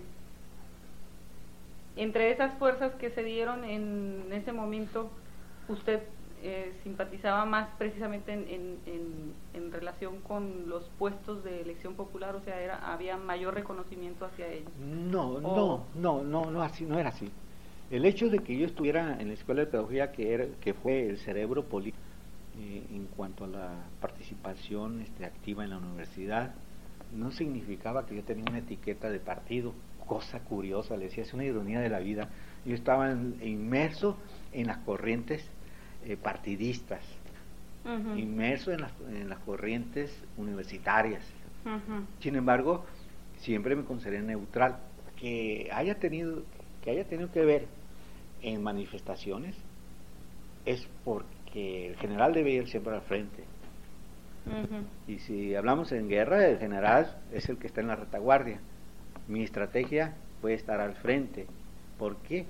entre esas fuerzas que se dieron en ese momento, usted eh, simpatizaba más precisamente en, en, en, en relación con los puestos de elección popular, o sea, era había mayor reconocimiento hacia ellos. No, o, no, no, no, no, así, no era así. El hecho de que yo estuviera en la Escuela de Pedagogía, que era, que fue el cerebro político eh, en cuanto a la participación este, activa en la universidad, no significaba que yo tenía una etiqueta de partido, cosa curiosa, le decía, es una ironía de la vida. Yo estaba en, inmerso en las corrientes eh, partidistas, uh-huh. inmerso en las, en las corrientes universitarias. Uh-huh. Sin embargo, siempre me consideré neutral. Que haya tenido, que haya tenido que ver en manifestaciones es porque el general debe ir siempre al frente. Uh-huh. Y si hablamos en guerra, el general es el que está en la retaguardia. Mi estrategia fue estar al frente. ¿Por qué?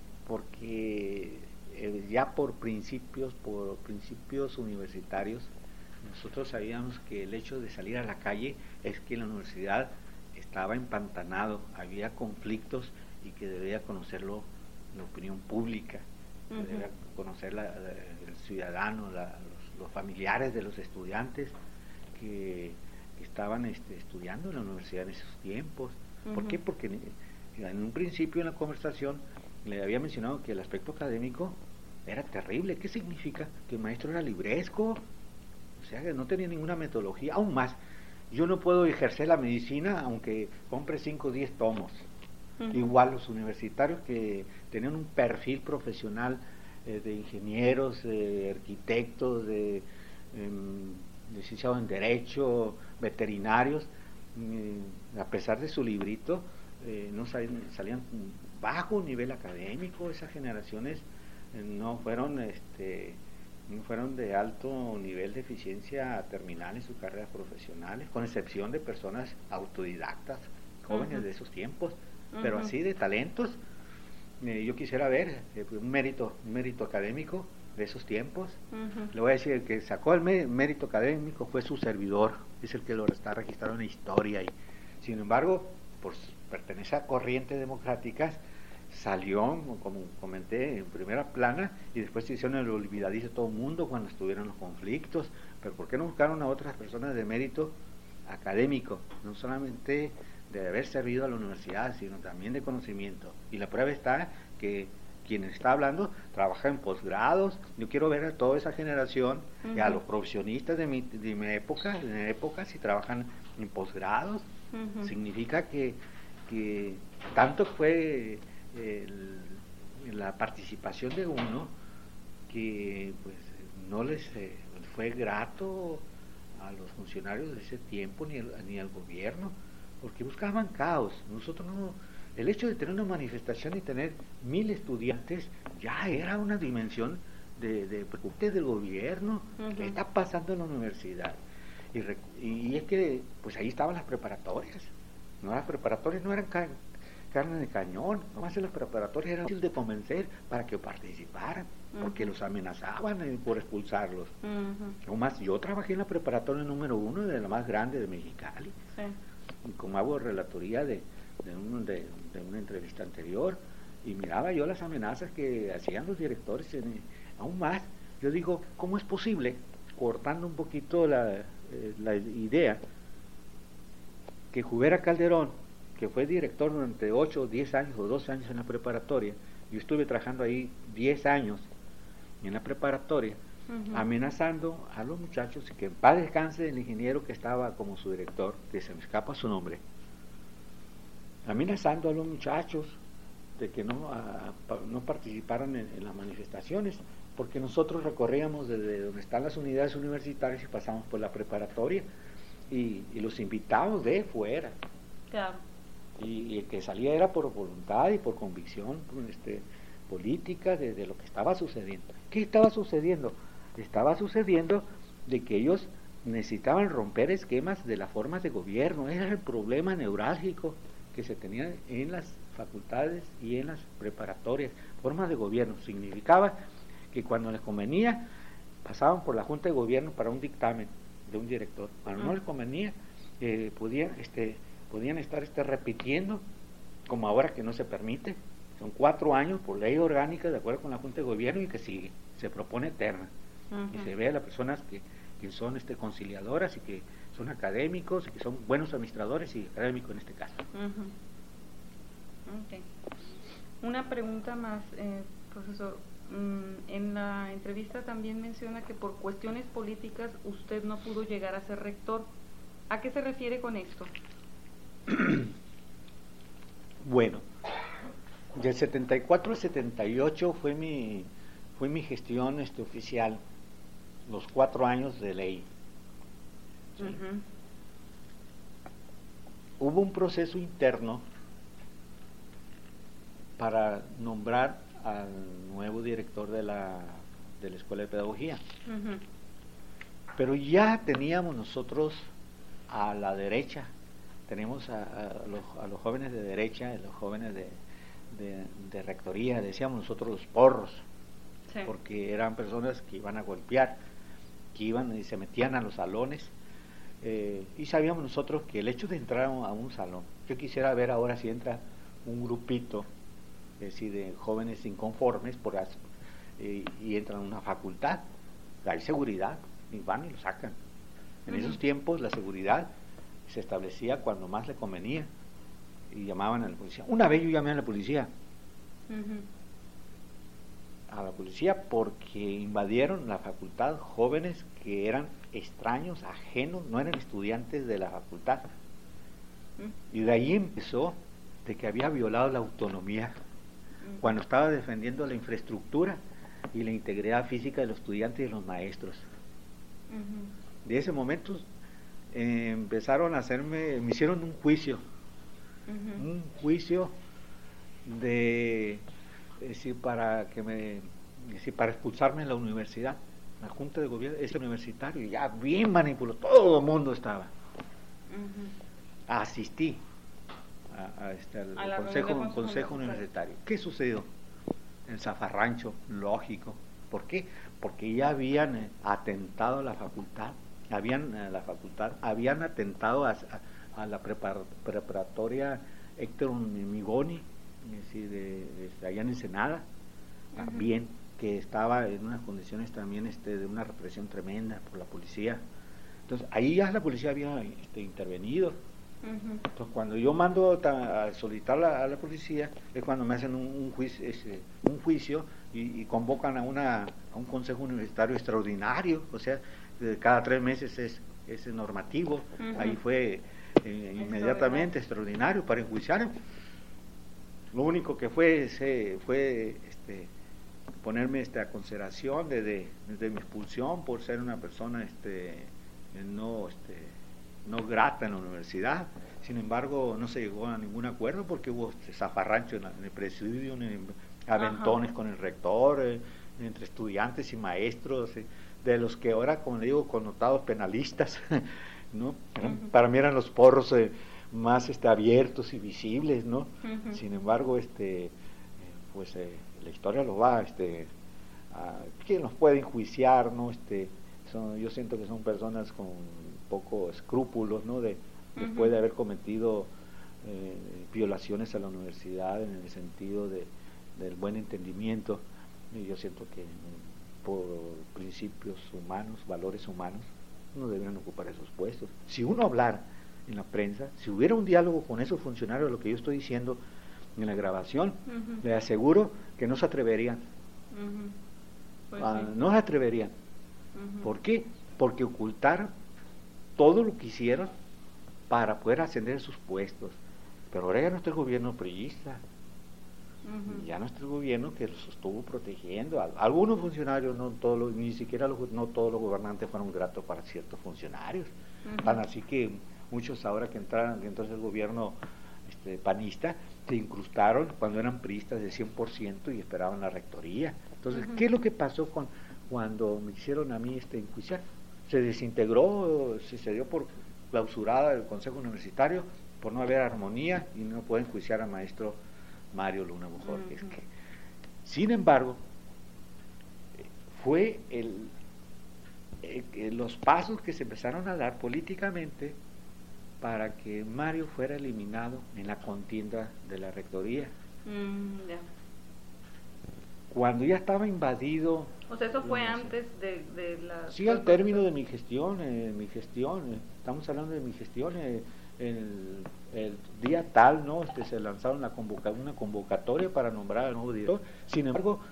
Porque eh, ya por principios, por principios universitarios, nosotros sabíamos que el hecho de salir a la calle es que la universidad estaba empantanado, había conflictos y que debía conocerlo la opinión pública, uh-huh. debía conocer la, la, el ciudadano, la, los, los familiares de los estudiantes que, que estaban este, estudiando en la universidad en esos tiempos. Uh-huh. ¿Por qué? Porque en un principio en la conversación le había mencionado que el aspecto académico era terrible. ¿Qué significa? Que el maestro era libresco, o sea que no tenía ninguna metodología, aún más. Yo no puedo ejercer la medicina aunque compre cinco o diez tomos. Uh-huh. Igual los universitarios que tenían un perfil profesional eh, de ingenieros, de arquitectos, de, eh, de licenciados en Derecho, veterinarios, eh, a pesar de su librito, eh, no salían, salían bajo nivel académico. Esas generaciones eh, no fueron... este fueron de alto nivel de eficiencia terminal en sus carreras profesionales, con excepción de personas autodidactas, jóvenes uh-huh. de esos tiempos, uh-huh. pero así de talentos. Eh, yo quisiera ver eh, un mérito, un mérito académico de esos tiempos. Uh-huh. Le voy a decir, el que sacó el mérito académico fue su servidor, es el que lo está registrado en la historia, y sin embargo, por pertenecer a corrientes democráticas, salió, como comenté, en primera plana, y después se hicieron el olvidadizo todo el mundo cuando estuvieron los conflictos. Pero ¿por qué no buscaron a otras personas de mérito académico? No solamente de haber servido a la universidad, sino también de conocimiento. Y la prueba está que quien está hablando trabaja en posgrados. Yo quiero ver a toda esa generación, uh-huh. y a los profesionistas de mi, de mi época, de mi época, si trabajan en posgrados. Uh-huh. Significa que, que tanto fue... El, la participación de uno que pues no les eh, fue grato a los funcionarios de ese tiempo ni, el, ni al gobierno, porque buscaban caos. Nosotros no, el hecho de tener una manifestación y tener mil estudiantes ya era una dimensión de, de preocupación del gobierno. Uh-huh. ¿Qué está pasando en la universidad? Y, y es que pues ahí estaban las preparatorias, no las preparatorias no eran ca- carne de cañón, nomás en las preparatorias era difícil de convencer para que participaran, uh-huh. porque los amenazaban eh, por expulsarlos. Uh-huh. Nomás yo trabajé en la preparatoria número uno de la más grande de Mexicali, sí. y como hago relatoría de, de, un, de, de una entrevista anterior, y miraba yo las amenazas que hacían los directores, en, aún más, yo digo, ¿cómo es posible, cortando un poquito la, eh, la idea, que Jubera Calderón, que fue director durante ocho o diez años o doce años en la preparatoria, yo estuve trabajando ahí diez años en la preparatoria, uh-huh. amenazando a los muchachos, y que en paz descanse el ingeniero que estaba como su director, que se me escapa su nombre, amenazando a los muchachos de que no, a, no participaran en, en las manifestaciones, porque nosotros recorríamos desde donde están las unidades universitarias y pasamos por la preparatoria, y, y los invitábamos de fuera. Claro. Y, y el que salía era por voluntad y por convicción este, política de, de lo que estaba sucediendo. ¿Qué estaba sucediendo? Estaba sucediendo de que ellos necesitaban romper esquemas de las formas de gobierno. Ese era el problema neurálgico que se tenía en las facultades y en las preparatorias. Formas de gobierno significaba que cuando les convenía pasaban por la Junta de Gobierno para un dictamen de un director. Cuando no les convenía, eh, podían este podían estar este, repitiendo, como ahora que no se permite, son cuatro años por ley orgánica de acuerdo con la Junta de Gobierno, y que sigue, se propone eterna, uh-huh. y se ve a las personas que, que son este, conciliadoras y que son académicos y que son buenos administradores y académicos en este caso. Uh-huh. Okay. Una pregunta más, eh, profesor. Mm, en la entrevista también menciona que por cuestiones políticas usted no pudo llegar a ser rector. ¿A qué se refiere con esto? Bueno, del setenta y cuatro al setenta y ocho fue mi, fue mi gestión este, oficial, los cuatro años de ley. ¿Sí? Uh-huh. Hubo un proceso interno para nombrar al nuevo director de la, de la Escuela de Pedagogía. Uh-huh. Pero ya teníamos nosotros a la derecha, tenemos a, a, los, a los jóvenes de derecha, a los jóvenes de, de, de rectoría, decíamos nosotros los porros, sí. Porque eran personas que iban a golpear, que iban y se metían a los salones, eh, y sabíamos nosotros que el hecho de entrar a un salón, yo quisiera ver ahora si entra un grupito, es decir, de jóvenes inconformes por eh, y entran a una facultad, hay seguridad, y van y lo sacan. En uh-huh. esos tiempos la seguridad se establecía cuando más le convenía y llamaban a la policía. Una vez yo llamé a la policía, uh-huh. a la policía porque invadieron la facultad jóvenes que eran extraños, ajenos, no eran estudiantes de la facultad. Uh-huh. Y de ahí empezó de que había violado la autonomía uh-huh. cuando estaba defendiendo la infraestructura y la integridad física de los estudiantes y de los maestros. Uh-huh. De ese momento eh, empezaron a hacerme, me hicieron un juicio, uh-huh. un juicio de, es decir, para que me, es decir, para expulsarme de la universidad, la Junta de Gobierno, este universitario, ya bien manipulado, todo el mundo estaba. Uh-huh. Asistí a, a este, al a consejo, consejo universitario. ¿Qué sucedió? El zafarrancho, lógico. ¿Por qué? Porque ya habían eh, atentado a la facultad, habían a la facultad, habían atentado a, a, a la prepar, preparatoria Héctor Migoni, es decir, de, de allá en Ensenada, uh-huh. también, que estaba en unas condiciones también este, de una represión tremenda por la policía. Entonces, ahí ya la policía había este, intervenido. Uh-huh. Entonces, cuando yo mando a solicitar a la, a la policía, es cuando me hacen un, un juicio, ese, un juicio y, y convocan a, una, a un consejo universitario extraordinario, o sea, cada tres meses es, es normativo. Uh-huh. Ahí fue eh, inmediatamente extraordinario para enjuiciar. Lo único que fue ese, fue este, ponerme este, a consideración de, de, de mi expulsión por ser una persona este, no, este, no grata en la universidad. Sin embargo, no se llegó a ningún acuerdo porque hubo este, zafarrancho en, la, en el presidio, en aventones, ajá, con el rector, eh, entre estudiantes y maestros, eh, de los que ahora, como le digo, connotados penalistas, ¿no? Uh-huh. Para mí eran los porros eh, más este, abiertos y visibles, ¿no? Uh-huh. Sin embargo, este, eh, pues eh, la historia lo va, este, a, ¿quién los puede enjuiciar, no? Este, son, yo siento que son personas con poco escrúpulos, ¿no? De, uh-huh, después de haber cometido eh, violaciones a la universidad en el sentido de, del buen entendimiento. Y yo siento que por principios humanos, valores humanos, no deberían ocupar esos puestos. Si uno hablara en la prensa, si hubiera un diálogo con esos funcionarios, lo que yo estoy diciendo en la grabación, uh-huh, le aseguro que no se atreverían. Uh-huh. Pues ah, sí. No se atreverían. Uh-huh. ¿Por qué? Porque ocultaron todo lo que hicieron para poder ascender a sus puestos. Pero ahora ya no está el gobierno priista. Uh-huh. Ya no está el gobierno que los estuvo protegiendo. Algunos funcionarios, no todos los, ni siquiera los, no todos los gobernantes fueron gratos para ciertos funcionarios. Uh-huh. Tan así que muchos ahora que entraron, que entonces el gobierno este, panista, se incrustaron cuando eran priistas de cien por ciento y esperaban la rectoría. Entonces, uh-huh, ¿qué es lo que pasó con cuando me hicieron a mí este enjuiciar? Se desintegró, se, se dio por clausurada el Consejo Universitario por no haber armonía y no poder enjuiciar al maestro Mario Luna Bojorquez. Uh-huh. Sin embargo, fue el, el, los pasos que se empezaron a dar políticamente para que Mario fuera eliminado en la contienda de la rectoría. Mm, yeah. Cuando ya estaba invadido. O sea, eso fue antes de, de la. Sí, al término de mi gestión, eh, mi gestión, eh, estamos hablando de mi gestión. Eh, el, el día tal, ¿no? Este, se lanzaron la convoca, una convocatoria para nombrar al nuevo director. Sin embargo,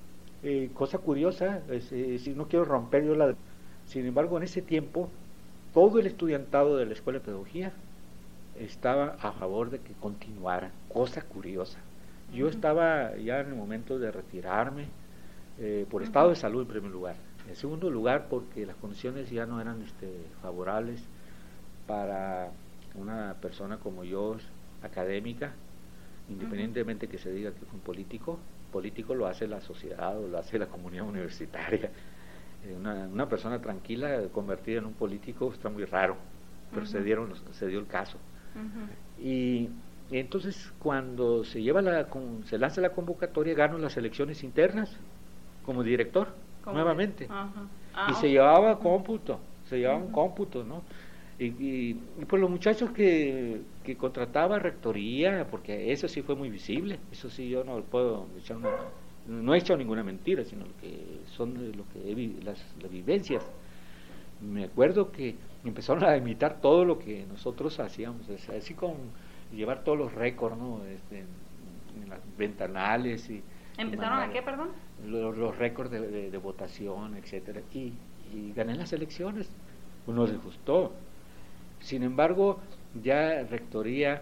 eh, cosa curiosa, es, eh, si no quiero romper yo la. Sin embargo, en ese tiempo todo el estudiantado de la Escuela de Pedagogía estaba a favor de que continuara, cosa curiosa. Yo uh-huh. estaba ya en el momento de retirarme, eh, por uh-huh. estado de salud en primer lugar. En segundo lugar, porque las condiciones ya no eran este, favorables para una persona como yo, académica, independientemente uh-huh. que se diga que fue un político. Político lo hace la sociedad o lo hace la comunidad universitaria. Una, una persona tranquila convertida en un político está muy raro, pero uh-huh. se, dieron, se dio el caso. Uh-huh. Y entonces cuando se lleva la, se lanza la convocatoria, gano las elecciones internas como director, ¿Cómo nuevamente. Uh-huh. Ah, y okay. se llevaba cómputo, se llevaba uh-huh. un cómputo, ¿no? Y, y, y por los muchachos que, que contrataba rectoría, porque eso sí fue muy visible, eso sí yo no puedo echar una, no he hecho ninguna mentira, sino lo que son lo que he, las, las vivencias. Me acuerdo que empezaron a imitar todo lo que nosotros hacíamos, así como llevar todos los récords, ¿no? Este, en, en las ventanales y ¿empezaron a qué, perdón? Los, los récords de, de, de votación, etcétera, y, y gané las elecciones. No les gustó. Sin embargo, ya rectoría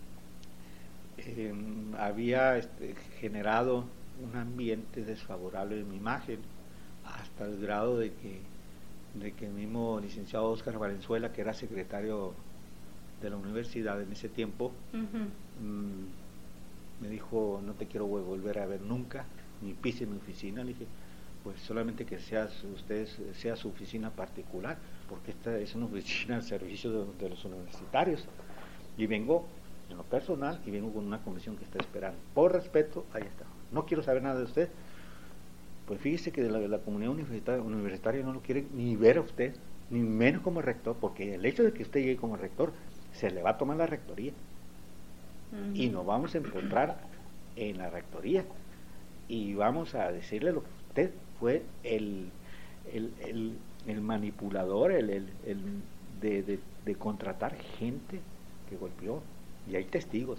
eh, había este, generado un ambiente desfavorable en mi imagen, hasta el grado de que, de que el mismo licenciado Óscar Valenzuela, que era secretario de la universidad en ese tiempo, uh-huh. mmm, me dijo: no te quiero volver a ver nunca, ni pise mi oficina. Le dije: pues solamente que sea usted sea su oficina particular, porque esta es una oficina al servicio de, de los universitarios, y vengo en lo personal y vengo con una comisión que está esperando. Por respeto, ahí está. No quiero saber nada de usted. Pues fíjese que de la, de la comunidad universitaria, universitaria no lo quiere ni ver a usted, ni menos como rector, porque el hecho de que usted llegue como rector, se le va a tomar la rectoría. Uh-huh. Y nos vamos a encontrar en la rectoría y vamos a decirle lo que usted fue el, el, el, el manipulador, el, el, el de, de, de contratar gente que golpeó, y hay testigos.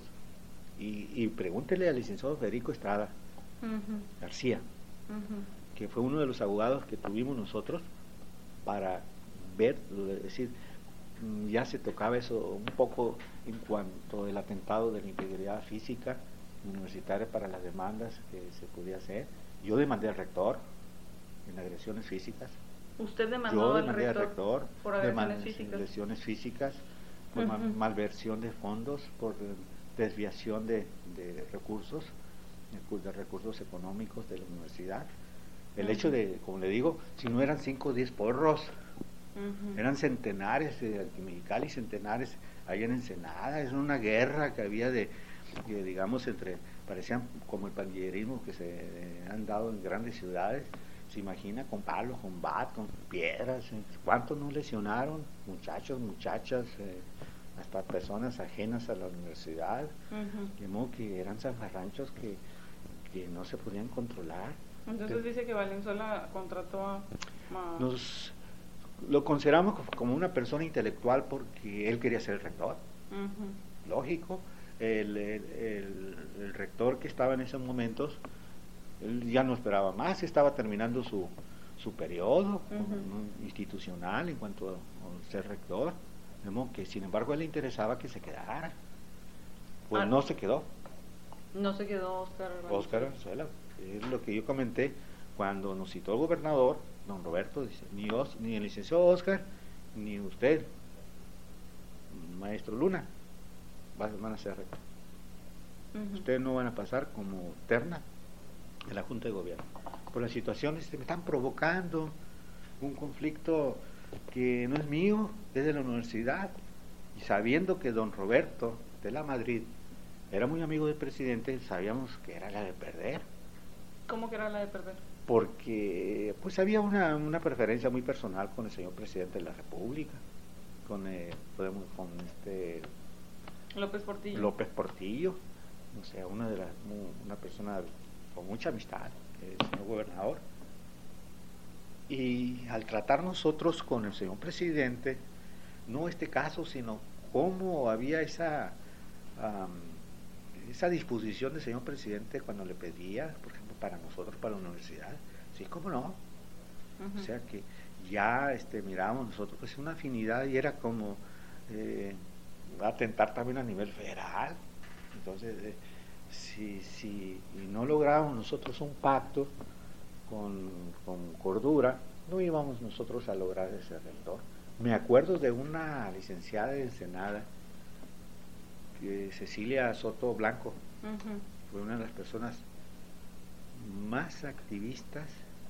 Y, y pregúntele al licenciado Federico Estrada uh-huh. García, uh-huh. que fue uno de los abogados que tuvimos nosotros para ver, es decir, ya se tocaba eso un poco en cuanto al atentado de la integridad física universitaria para las demandas que se podía hacer. Yo demandé al rector en agresiones físicas. ¿Usted demandó Yo demandé al rector, al rector por agresiones deman- físicas? agresiones físicas, por uh-huh. mal- malversión de fondos, por desviación de, de recursos, de recursos económicos de la universidad. El uh-huh. hecho de, como le digo, si no eran cinco o diez porros, uh-huh. eran centenares de Mexicali, centenares allá en Ensenada. Es una guerra que había de, de, digamos, entre, parecían como el pandillerismo que se eh, han dado en grandes ciudades. Se imagina, con palos, con bat, con piedras. ¿Cuántos nos lesionaron? Muchachos, muchachas, eh, hasta personas ajenas a la universidad. Uh-huh. De modo que eran zafarranchos que, que no se podían controlar. Entonces de, dice que Valenzuela contrató a... a... Nos, lo consideramos como una persona intelectual porque él quería ser el rector. Uh-huh. Lógico. El, el, el, el rector que estaba en esos momentos, él ya no esperaba más, estaba terminando su, su periodo uh-huh. institucional en cuanto a, a ser rector, de modo que sin embargo a él le interesaba que se quedara. Pues ah, no se quedó. No se quedó Óscar Valenzuela. Óscar Valenzuela, es lo que yo comenté cuando nos citó el gobernador, don Roberto, dice: ni, Os, ni el licenciado Óscar, ni usted, maestro Luna, van a ser rector. Uh-huh. Ustedes no van a pasar como terna de la Junta de Gobierno. Por las situaciones que me están provocando un conflicto que no es mío, es de la universidad, y sabiendo que don Roberto de la Madrid era muy amigo del presidente, sabíamos que era la de perder. ¿Cómo que era la de perder? Porque pues había una, una preferencia muy personal con el señor presidente de la República, con eh, podemos con este López Portillo. López Portillo, o sea, una de las una persona con mucha amistad, el señor gobernador. Y al tratar nosotros con el señor presidente, no este caso, sino cómo había esa um, esa disposición del señor presidente cuando le pedía, por ejemplo, para nosotros, para la universidad, sí, cómo no. Uh-huh. O sea que ya este, mirábamos nosotros pues una afinidad y era como eh, atentar también a nivel federal. Entonces, eh, si, si y no lográbamos nosotros un pacto con, con cordura, no íbamos nosotros a lograr ese rector. Me acuerdo de una licenciada de Ensenada, que Cecilia Soto Blanco, uh-huh. fue una de las personas más activistas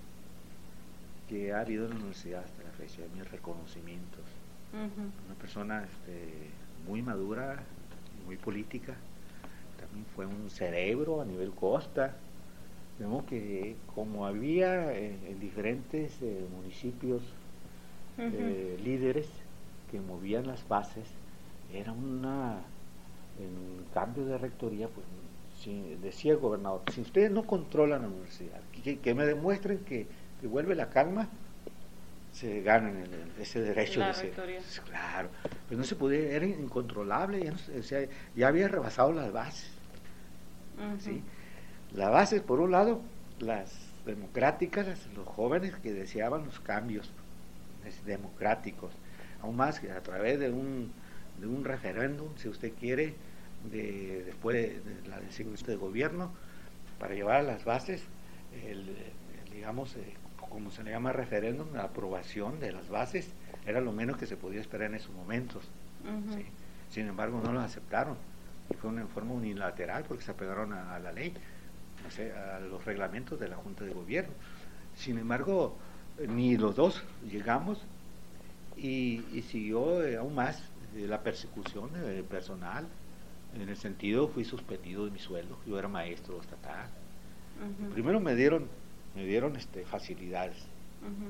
que ha habido en la universidad hasta la fecha, de mis reconocimientos. Uh-huh. Una persona este, muy madura, muy política, también fue un cerebro a nivel costa. Vemos que como había eh, en diferentes eh, municipios uh-huh. eh, líderes que movían las bases, era una, en cambio de rectoría, pues si, decía el gobernador, si ustedes no controlan la universidad, que, que me demuestren que, que vuelve la calma, se ganan el, el, ese derecho la de ser. Rectoría. Claro, pues no se podía, era incontrolable, ya, no, o sea, ya había rebasado las bases. Uh-huh. ¿Sí? Las bases, por un lado, las democráticas, los jóvenes que deseaban los cambios democráticos, aún más que a través de un, de un referéndum, si usted quiere, de, después de, de la designación de gobierno, para llevar a las bases, el, el, digamos, eh, como se le llama referéndum, la aprobación de las bases, era lo menos que se podía esperar en esos momentos. Uh-huh. ¿Sí? Sin embargo, no lo aceptaron, y fue una forma unilateral porque se apegaron a, a la ley, no sé, a los reglamentos de la Junta de Gobierno. Sin embargo, ni los dos llegamos y, y siguió eh, aún más eh, la persecución eh, personal. En el sentido, fui suspendido de mi sueldo, yo era maestro estatal. Uh-huh. Primero me dieron, me dieron este, facilidades, uh-huh.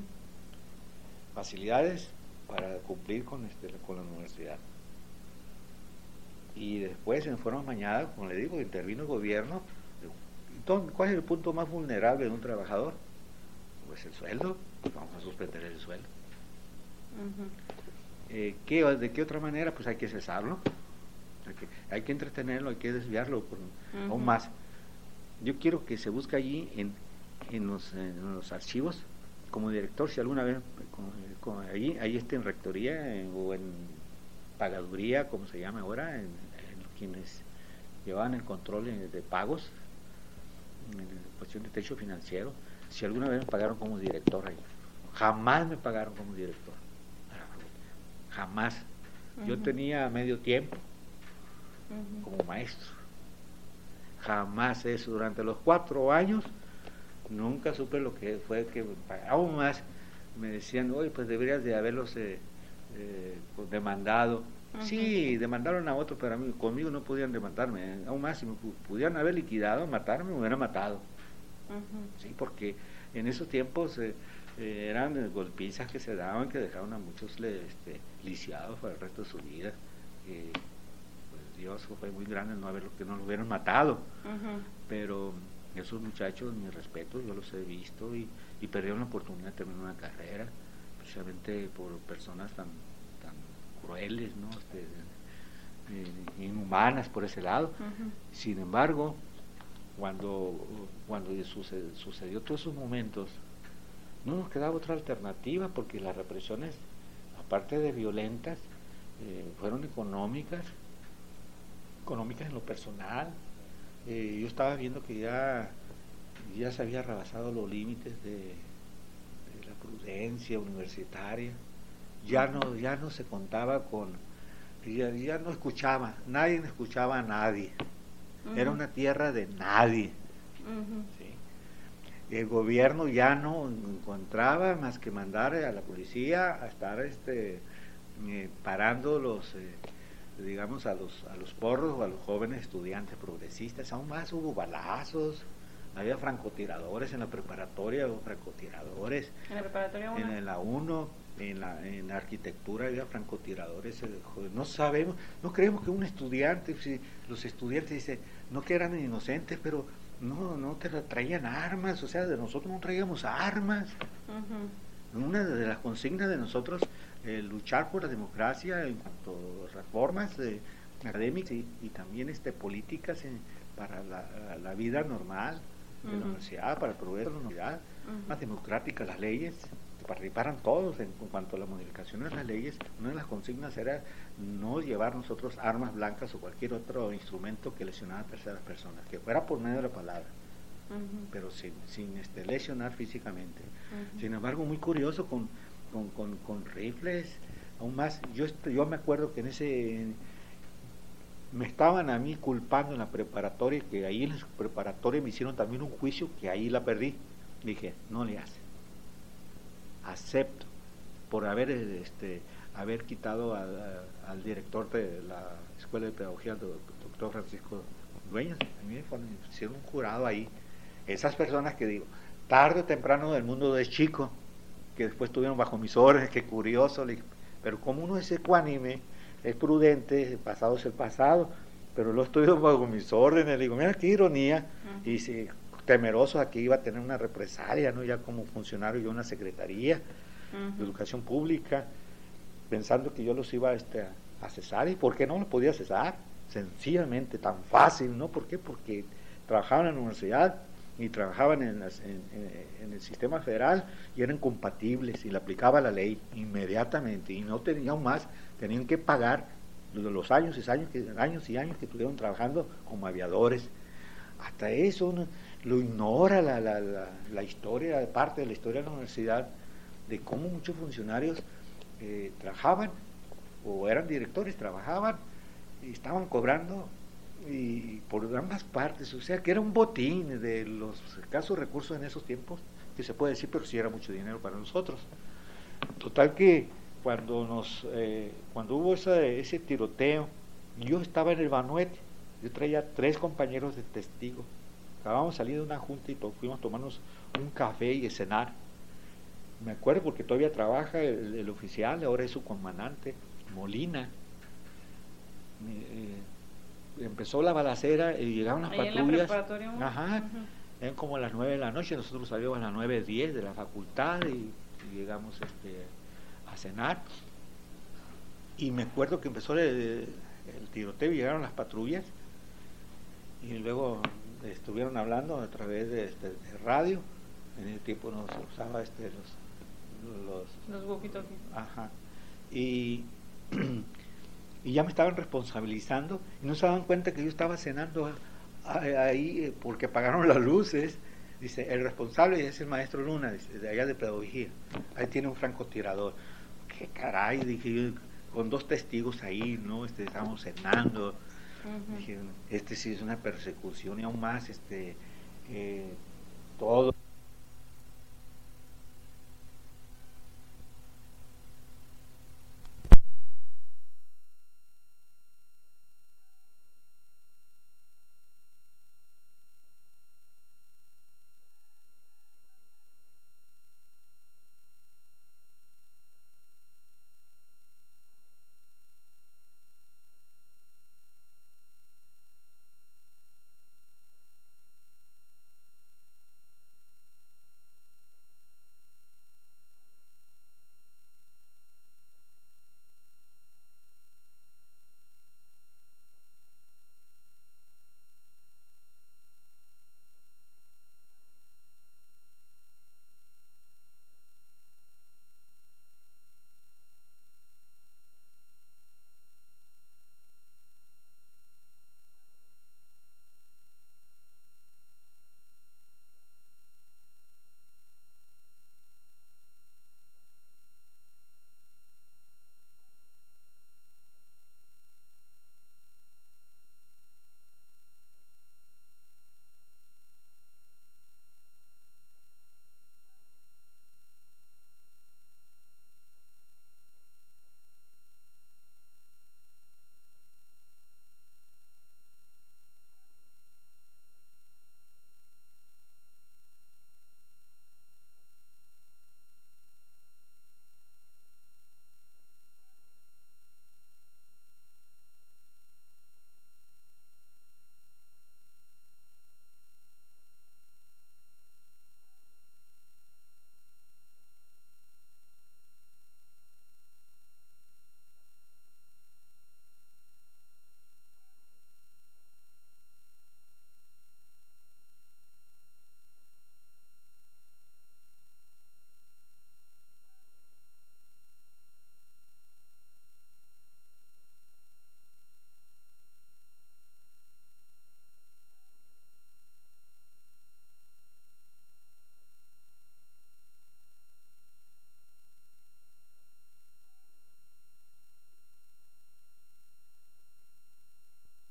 facilidades para cumplir con, este, con la universidad. Y después, en forma mañana, como le digo, intervino el gobierno. Entonces, ¿cuál es el punto más vulnerable de un trabajador? Pues el sueldo, pues vamos a suspender el sueldo. Uh-huh. eh, ¿qué, ¿De qué otra manera? Pues hay que cesarlo, hay que, hay que entretenerlo, hay que desviarlo por, uh-huh. aún más. Yo quiero que se busque allí en, en, los, en los archivos, como director, si alguna vez, con, con, allí, ahí está en rectoría en, o en pagaduría, como se llama ahora, en, en quienes llevaban el control de, de pagos, en cuestión de techo financiero, si alguna vez me pagaron como director ahí. Jamás me pagaron como director, jamás. Uh-huh. Yo tenía medio tiempo uh-huh. como maestro, jamás eso. Durante los cuatro años nunca supe lo que fue que aún más me decían, oye, pues deberías de haberlos eh, eh, demandado. Uh-huh. Sí, demandaron a otro, pero a mí, conmigo no podían demandarme, ¿eh? Aún más, si me pudieran haber liquidado, matarme, me hubieran matado. Uh-huh. Sí, porque en esos tiempos eh, eh, eran golpizas que se daban, que dejaron a muchos este, lisiados para el resto de su vida. Eh, pues Dios fue muy grande no haberlo, que no lo hubieran matado. Uh-huh. Pero esos muchachos, mi respeto, yo los he visto y, y perdieron la oportunidad de terminar una carrera, precisamente por personas tan crueles, ¿no? Este, eh, inhumanas por ese lado. Uh-huh. Sin embargo, cuando, cuando sucedió, sucedió todos esos momentos, no nos quedaba otra alternativa, porque las represiones, aparte de violentas, eh, fueron económicas, económicas en lo personal. Eh, yo estaba viendo que ya, ya se había rebasado los límites de, de la prudencia universitaria. Ya no, ya no se contaba con, ya, ya no escuchaba, nadie escuchaba a nadie. Uh-huh. Era una tierra de nadie. Uh-huh. ¿Sí? El gobierno ya no encontraba más que mandar a la policía a estar este, eh, parando los, eh, digamos, a los, a los porros o a los jóvenes estudiantes progresistas. Aún más hubo balazos, había francotiradores en la preparatoria, hubo francotiradores. ¿En la preparatoria uno? En la uno. En la, en la arquitectura había francotiradores, no sabemos, no creemos que un estudiante, si los estudiantes dicen, no que eran inocentes, pero no, no te traían armas, o sea, de nosotros no traíamos armas. Uh-huh. Una de las consignas de nosotros, eh, luchar por la democracia en cuanto a reformas eh, académicas y, y también este, políticas en, para la, la vida normal de uh-huh. la universidad, para proveer la universidad uh-huh. más democrática, las leyes participaran todos en, en cuanto a la modificación de las leyes. Una de las consignas era no llevar nosotros armas blancas o cualquier otro instrumento que lesionara a terceras personas, que fuera por medio de la palabra, uh-huh. pero sin, sin este, lesionar físicamente. Uh-huh. Sin embargo, muy curioso, con, con, con, con rifles, aún más. Yo, yo me acuerdo que en ese... me estaban a mí culpando en la preparatoria, que ahí en la preparatoria me hicieron también un juicio, que ahí la perdí. Dije, no le hace. Acepto por haber este haber quitado a, a, al director de la Escuela de Pedagogía, el doctor Francisco Dueñas. A mí me hicieron un jurado ahí. Esas personas que digo, tarde o temprano del mundo de chico, que después estuvieron bajo mis órdenes, qué curioso, pero como uno es ecuánime, es prudente, el pasado es el pasado, pero lo estoy bajo mis órdenes, le digo, mira qué ironía, uh-huh. y si, temeroso a que iba a tener una represalia, ¿no? Ya como funcionario de una secretaría uh-huh. de educación pública, pensando que yo los iba este, a cesar. ¿Y por qué no los podía cesar? Sencillamente, tan fácil, ¿no? ¿Por qué? Porque trabajaban en la universidad y trabajaban en, las, en, en, en el sistema federal y eran compatibles y le aplicaba la ley inmediatamente y no tenían más, tenían que pagar los años y años que, años y años que estuvieron trabajando como aviadores. Hasta eso no, lo ignora la, la, la, la historia, parte de la historia de la universidad, de cómo muchos funcionarios eh, trabajaban o eran directores, trabajaban y estaban cobrando y por ambas partes, o sea que era un botín de los escasos recursos en esos tiempos, que se puede decir, pero sí era mucho dinero para nosotros. Total que cuando nos eh, cuando hubo esa, ese tiroteo, yo estaba en el Banuete, yo traía tres compañeros de testigos, acabamos de salir de una junta y to- fuimos a tomarnos un café y a cenar. Me acuerdo porque todavía trabaja el, el oficial, ahora es su comandante, Molina. Eh, empezó la balacera y llegaron las ahí patrullas. En la preparatoria, ajá, uh-huh. eran como a las nueve de la noche, nosotros salimos a las nueve diez de la facultad y, y llegamos este, a cenar. Y me acuerdo que empezó el, el tiroteo y llegaron las patrullas y luego estuvieron hablando a través de, este, de radio. En ese tiempo nos usaba este, los los, los walkie-talkie. Ajá. Y, y ya me estaban responsabilizando y no se daban cuenta que yo estaba cenando ahí porque apagaron las luces. Dice, el responsable es el maestro Luna, dice, de allá de pedagogía. Ahí tiene un francotirador. Qué caray, dije yo, con dos testigos ahí, ¿no? Este, estábamos cenando. Uh-huh. Dije, este sí es una persecución y aún más, este, eh, todo.